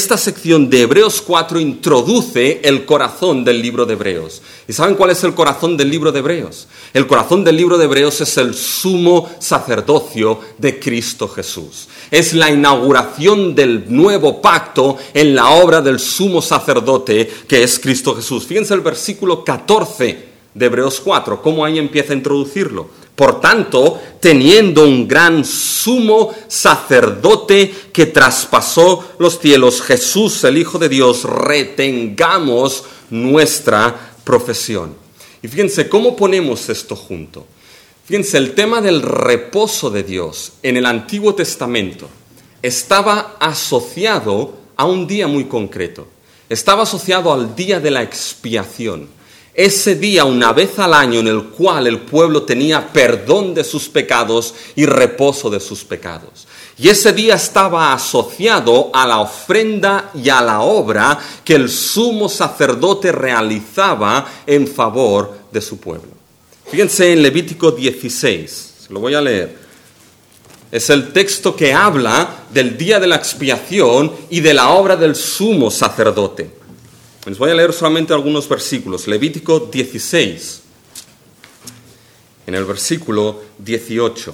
de Hebreos 4 introduce el corazón del libro de Hebreos. ¿Y saben cuál es el corazón del libro de Hebreos? El corazón del libro de Hebreos es el sumo sacerdocio de Cristo Jesús. Es la inauguración del nuevo pacto en la obra del sumo sacerdote que es Cristo Jesús. Fíjense el versículo 14 de Hebreos 4, cómo ahí empieza a introducirlo. Por tanto, teniendo un gran sumo sacerdote que traspasó los cielos, Jesús, el Hijo de Dios, retengamos nuestra profesión. Y fíjense, ¿cómo ponemos esto junto? Fíjense, el tema del reposo de Dios en el Antiguo Testamento estaba asociado a un día muy concreto. Estaba asociado al día de la expiación. Ese día, una vez al año, en el cual el pueblo tenía perdón de sus pecados y reposo de sus pecados. Y ese día estaba asociado a la ofrenda y a la obra que el sumo sacerdote realizaba en favor de su pueblo. Fíjense en Levítico 16, se lo voy a leer. Es el texto que habla del día de la expiación y de la obra del sumo sacerdote. Les voy a leer solamente algunos versículos. Levítico 16, en el versículo 18.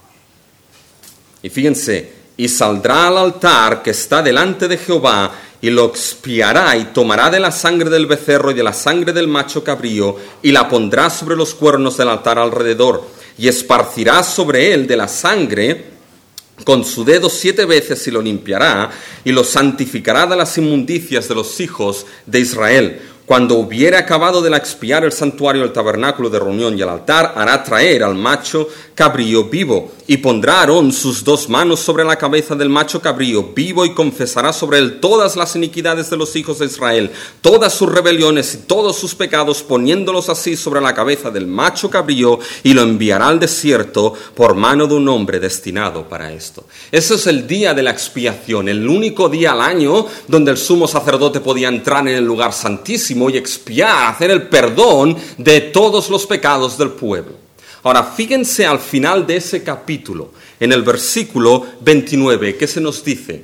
Y fíjense, y saldrá al altar que está delante de Jehová, y lo expiará, y tomará de la sangre del becerro y de la sangre del macho cabrío, y la pondrá sobre los cuernos del altar alrededor, y esparcirá sobre él de la sangre con su dedo 7 veces y lo limpiará, y lo santificará de las inmundicias de los hijos de Israel. Cuando hubiere acabado de expiar el santuario, el tabernáculo de reunión y el altar, hará traer al macho cabrío vivo, y pondrá Aarón sus 2 manos sobre la cabeza del macho cabrío vivo, y confesará sobre él todas las iniquidades de los hijos de Israel, todas sus rebeliones y todos sus pecados, poniéndolos así sobre la cabeza del macho cabrío, y lo enviará al desierto por mano de un hombre destinado para esto. Ese es el día de la expiación, el único día al año donde el sumo sacerdote podía entrar en el lugar santísimo y expiar, hacer el perdón de todos los pecados del pueblo. Ahora, fíjense al final de ese capítulo, en el versículo 29, ¿qué se nos dice?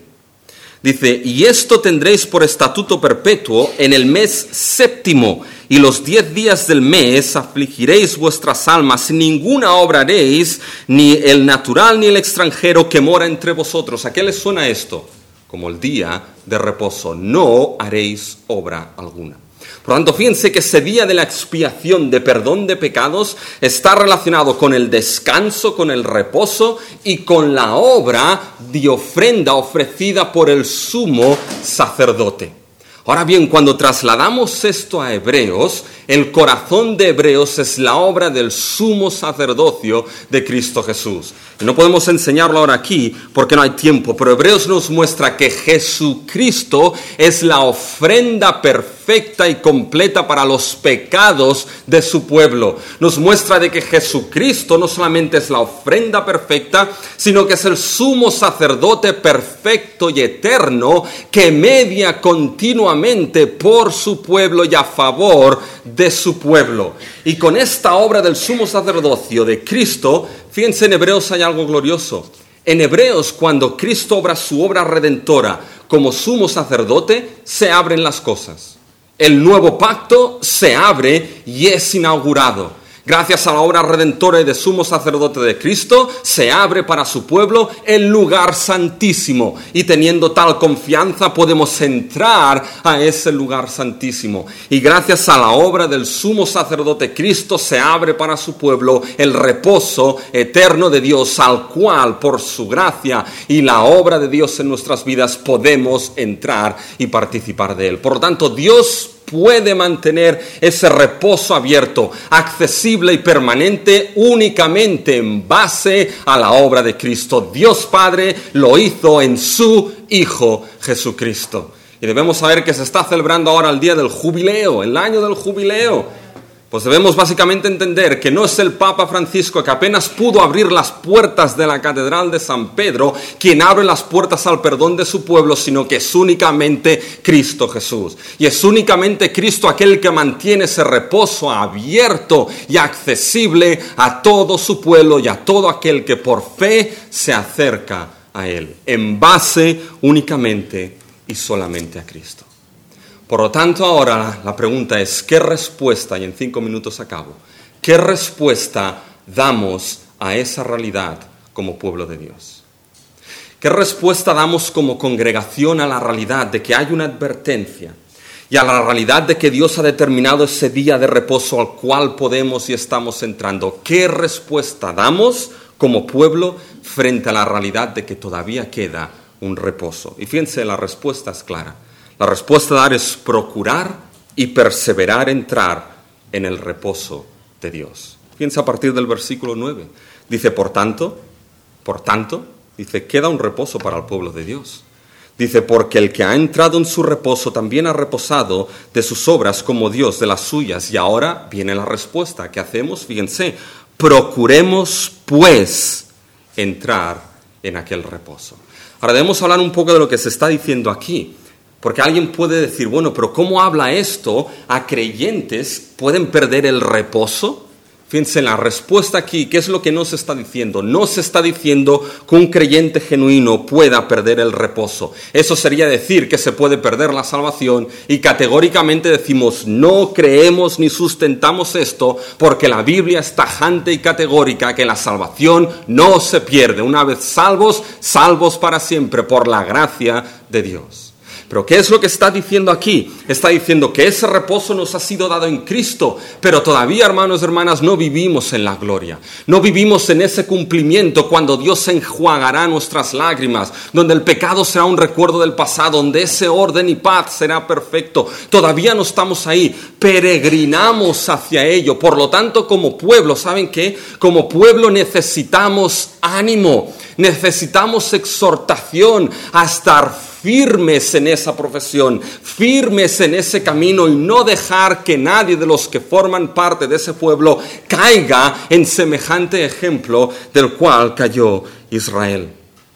Dice, y esto tendréis por estatuto perpetuo en el mes 7, y los 10 días del mes afligiréis vuestras almas, y ninguna obra haréis, ni el natural ni el extranjero que mora entre vosotros. ¿A qué les suena esto? Como el día de reposo, no haréis obra alguna. Por lo tanto, fíjense que ese día de la expiación, de perdón de pecados, está relacionado con el descanso, con el reposo y con la obra de ofrenda ofrecida por el sumo sacerdote. Ahora bien, cuando trasladamos esto a Hebreos, el corazón de Hebreos es la obra del sumo sacerdocio de Cristo Jesús. Y no podemos enseñarlo ahora aquí porque no hay tiempo, pero Hebreos nos muestra que Jesucristo es la ofrenda perfecta y completa para los pecados de su pueblo. Nos muestra de que Jesucristo no solamente es la ofrenda perfecta, sino que es el sumo sacerdote perfecto y eterno que media continuamente por su pueblo y a favor de su pueblo. Y con esta obra del sumo sacerdocio de Cristo, fíjense, en Hebreos hay algo glorioso. En Hebreos, cuando Cristo obra su obra redentora como sumo sacerdote, se abren las cosas. El nuevo pacto se abre y es inaugurado. Gracias a la obra redentora y de sumo sacerdote de Cristo, se abre para su pueblo el lugar santísimo. Y teniendo tal confianza podemos entrar a ese lugar santísimo. Y gracias a la obra del sumo sacerdote Cristo se abre para su pueblo el reposo eterno de Dios, al cual por su gracia y la obra de Dios en nuestras vidas podemos entrar y participar de él. Por lo tanto, Dios puede mantener ese reposo abierto, accesible y permanente únicamente en base a la obra de Cristo. Dios Padre lo hizo en su Hijo Jesucristo. Y debemos saber que se está celebrando ahora el día del jubileo, el año del jubileo. Pues debemos básicamente entender que no es el Papa Francisco, que apenas pudo abrir las puertas de la Catedral de San Pedro, quien abre las puertas al perdón de su pueblo, sino que es únicamente Cristo Jesús. Y es únicamente Cristo aquel que mantiene ese reposo abierto y accesible a todo su pueblo y a todo aquel que por fe se acerca a él, en base únicamente y solamente a Cristo. Por lo tanto, ahora la pregunta es, ¿qué respuesta, y en 5 minutos acabo, qué respuesta damos a esa realidad como pueblo de Dios? ¿Qué respuesta damos como congregación a la realidad de que hay una advertencia y a la realidad de que Dios ha determinado ese día de reposo al cual podemos y estamos entrando? ¿Qué respuesta damos como pueblo frente a la realidad de que todavía queda un reposo? Y fíjense, la respuesta es clara. La respuesta a dar es procurar y perseverar entrar en el reposo de Dios. Fíjense a partir del versículo 9. Dice, por tanto, dice, queda un reposo para el pueblo de Dios. Dice, porque el que ha entrado en su reposo también ha reposado de sus obras como Dios de las suyas. Y ahora viene la respuesta. ¿Qué hacemos? Fíjense, procuremos pues entrar en aquel reposo. Ahora debemos hablar un poco de lo que se está diciendo aquí. Porque alguien puede decir, bueno, pero ¿cómo habla esto a creyentes? ¿Pueden perder el reposo? Fíjense, la respuesta aquí, ¿qué es lo que no se está diciendo? No se está diciendo que un creyente genuino pueda perder el reposo. Eso sería decir que se puede perder la salvación y categóricamente decimos, no creemos ni sustentamos esto porque la Biblia es tajante y categórica que la salvación no se pierde. Una vez salvos, salvos para siempre por la gracia de Dios. Pero ¿qué es lo que está diciendo aquí? Está diciendo que ese reposo nos ha sido dado en Cristo, pero todavía, hermanos y hermanas, no vivimos en la gloria. No vivimos en ese cumplimiento cuando Dios enjuagará nuestras lágrimas, donde el pecado será un recuerdo del pasado, donde ese orden y paz será perfecto. Todavía no estamos ahí, peregrinamos hacia ello. Por lo tanto, como pueblo, ¿saben qué? Como pueblo necesitamos ánimo, necesitamos exhortación a estar firmes en esa profesión, firmes en ese camino y no dejar que nadie de los que forman parte de ese pueblo caiga en semejante ejemplo del cual cayó Israel.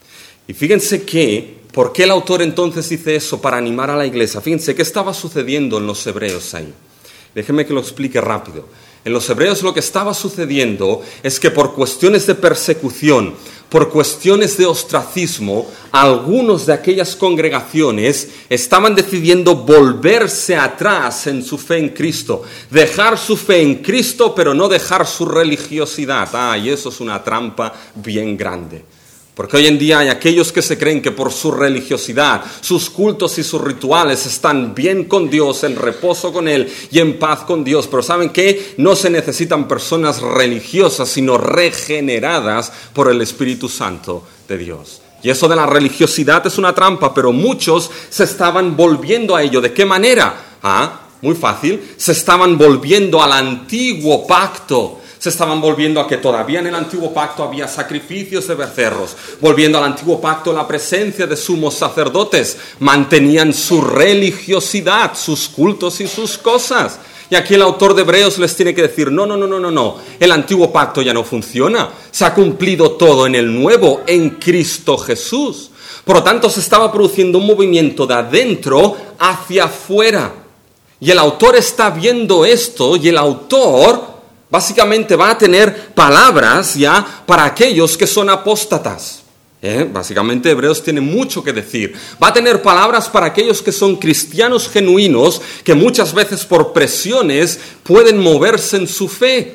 Y fíjense ¿por qué el autor entonces dice eso? Para animar a la iglesia. Fíjense, ¿qué estaba sucediendo en los hebreos ahí? Déjenme que lo explique rápido. En los hebreos lo que estaba sucediendo es que por cuestiones de persecución, por cuestiones de ostracismo, algunos de aquellas congregaciones estaban decidiendo volverse atrás en su fe en Cristo, dejar su fe en Cristo, pero no dejar su religiosidad. Y eso es una trampa bien grande. Porque hoy en día hay aquellos que se creen que por su religiosidad, sus cultos y sus rituales están bien con Dios, en reposo con Él y en paz con Dios. Pero ¿saben qué? No se necesitan personas religiosas, sino regeneradas por el Espíritu Santo de Dios. Y eso de la religiosidad es una trampa, pero muchos se estaban volviendo a ello. ¿De qué manera? Muy fácil. Se estaban volviendo al antiguo pacto. Se estaban volviendo a que todavía en el antiguo pacto había sacrificios de becerros, volviendo al antiguo pacto la presencia de sumos sacerdotes, mantenían su religiosidad, sus cultos y sus cosas. Y aquí el autor de Hebreos les tiene que decir, no, el antiguo pacto ya no funciona, se ha cumplido todo en el nuevo, en Cristo Jesús. Por lo tanto, se estaba produciendo un movimiento de adentro hacia afuera. Y el autor está viendo esto y el autor básicamente va a tener palabras ya para aquellos que son apóstatas. Básicamente Hebreos tiene mucho que decir. Va a tener palabras para aquellos que son cristianos genuinos, que muchas veces por presiones pueden moverse en su fe.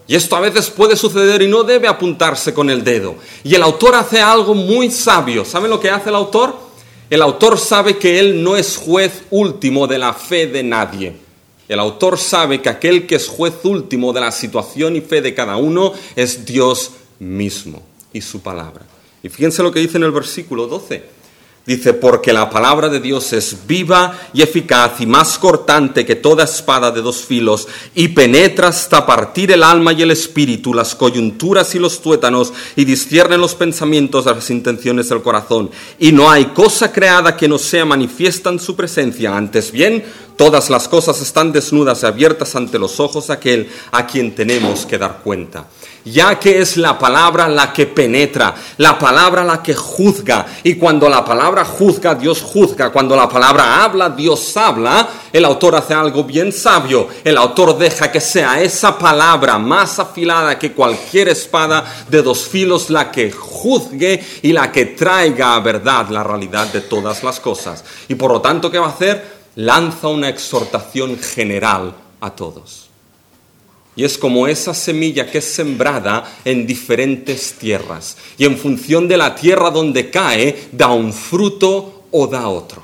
Y esto a veces puede suceder y no debe apuntarse con el dedo. Y el autor hace algo muy sabio. ¿Saben lo que hace el autor? El autor sabe que él no es juez último de la fe de nadie. El autor sabe que aquel que es juez último de la situación y fe de cada uno es Dios mismo y su palabra. Y fíjense lo que dice en el versículo 12. Dice, porque la palabra de Dios es viva y eficaz y más cortante que toda espada de dos filos y penetra hasta partir el alma y el espíritu, las coyunturas y los tuétanos y discierne los pensamientos de las intenciones del corazón. Y no hay cosa creada que no sea manifiesta en su presencia. Antes bien, todas las cosas están desnudas y abiertas ante los ojos de aquel a quien tenemos que dar cuenta. Ya que es la palabra la que penetra, la palabra la que juzga, y cuando la palabra juzga, Dios juzga, cuando la palabra habla, Dios habla, el autor hace algo bien sabio, el autor deja que sea esa palabra más afilada que cualquier espada de dos filos la que juzgue y la que traiga a verdad la realidad de todas las cosas. Y por lo tanto, ¿qué va a hacer? Lanza una exhortación general a todos. Y es como esa semilla que es sembrada en diferentes tierras. Y en función de la tierra donde cae, da un fruto o da otro.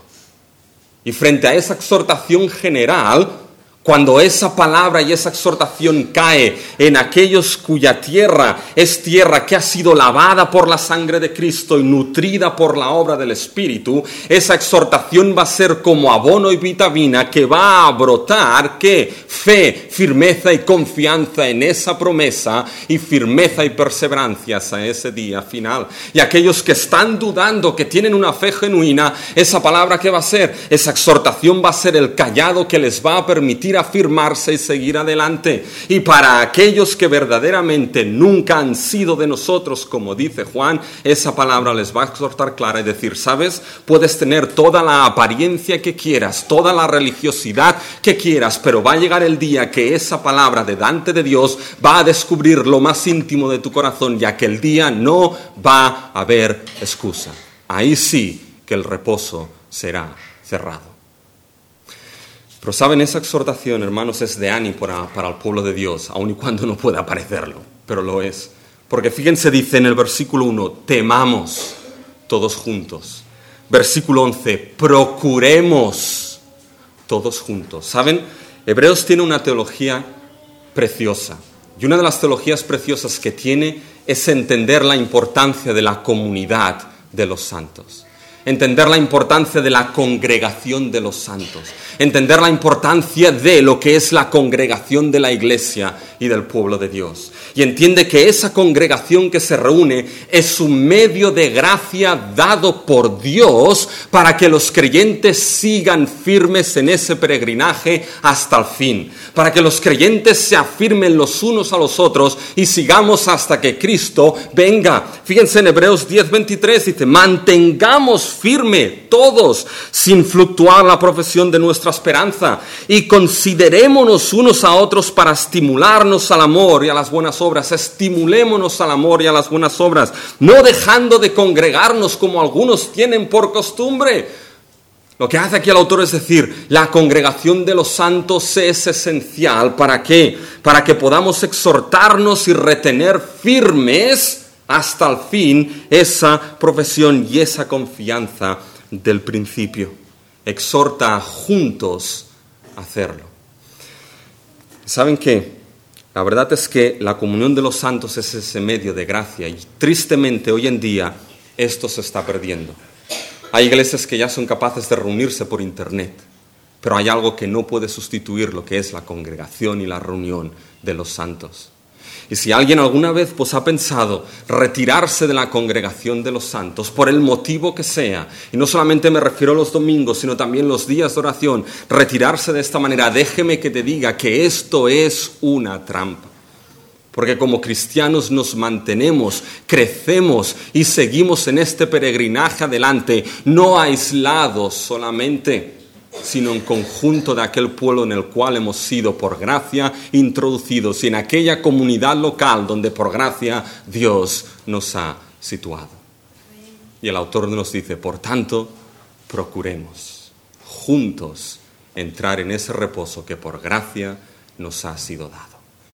Y frente a esa exhortación general, cuando esa palabra y esa exhortación cae en aquellos cuya tierra es tierra que ha sido lavada por la sangre de Cristo y nutrida por la obra del Espíritu, esa exhortación va a ser como abono y vitamina que va a brotar, ¿qué? Fe, firmeza y confianza en esa promesa y firmeza y perseverancia hasta ese día final. Y aquellos que están dudando, que tienen una fe genuina, esa palabra ¿qué va a ser? Esa exhortación va a ser el cayado que les va a permitir afirmarse y seguir adelante. Y para aquellos que verdaderamente nunca han sido de nosotros, como dice Juan, esa palabra les va a exhortar clara y decir, ¿sabes? Puedes tener toda la apariencia que quieras, toda la religiosidad que quieras, pero va a llegar el día que esa palabra delante de Dios va a descubrir lo más íntimo de tu corazón, ya que el día no va a haber excusa. Ahí sí que el reposo será cerrado. Pero saben, esa exhortación, hermanos, es de ánimo para el pueblo de Dios, aun y cuando no pueda parecerlo, pero lo es. Porque fíjense, dice en el versículo 1, temamos todos juntos. Versículo 11, procuremos todos juntos. ¿Saben? Hebreos tiene una teología preciosa. Y una de las teologías preciosas que tiene es entender la importancia de la comunidad de los santos. Entender la importancia de la congregación de los santos. Entender la importancia de lo que es la congregación de la iglesia y del pueblo de Dios. Y entiende que esa congregación que se reúne es un medio de gracia dado por Dios para que los creyentes sigan firmes en ese peregrinaje hasta el fin. Para que los creyentes se afirmen los unos a los otros y sigamos hasta que Cristo venga. Fíjense en Hebreos 10:23 dice, mantengamos firme todos sin fluctuar la profesión de nuestra esperanza y considerémonos unos a otros para estimularnos al amor y a las buenas obras. Estimulémonos al amor y a las buenas obras, no dejando de congregarnos como algunos tienen por costumbre. Lo que hace aquí el autor es decir, la congregación de los santos es esencial. ¿Para qué? Para que podamos exhortarnos y retener firmes hasta el fin esa profesión y esa confianza del principio. Exhorta juntos a hacerlo. ¿Saben qué? La verdad es que la comunión de los santos es ese medio de gracia y tristemente hoy en día esto se está perdiendo. Hay iglesias que ya son capaces de reunirse por internet, pero hay algo que no puede sustituir lo que es la congregación y la reunión de los santos. Y si alguien alguna vez ha pensado retirarse de la congregación de los santos, por el motivo que sea, y no solamente me refiero a los domingos, sino también los días de oración, retirarse de esta manera, déjeme que te diga que esto es una trampa. Porque como cristianos nos mantenemos, crecemos y seguimos en este peregrinaje adelante, no aislados solamente, sino en conjunto de aquel pueblo en el cual hemos sido por gracia introducidos y en aquella comunidad local donde por gracia Dios nos ha situado. Y el autor nos dice, por tanto, procuremos juntos entrar en ese reposo que por gracia nos ha sido dado.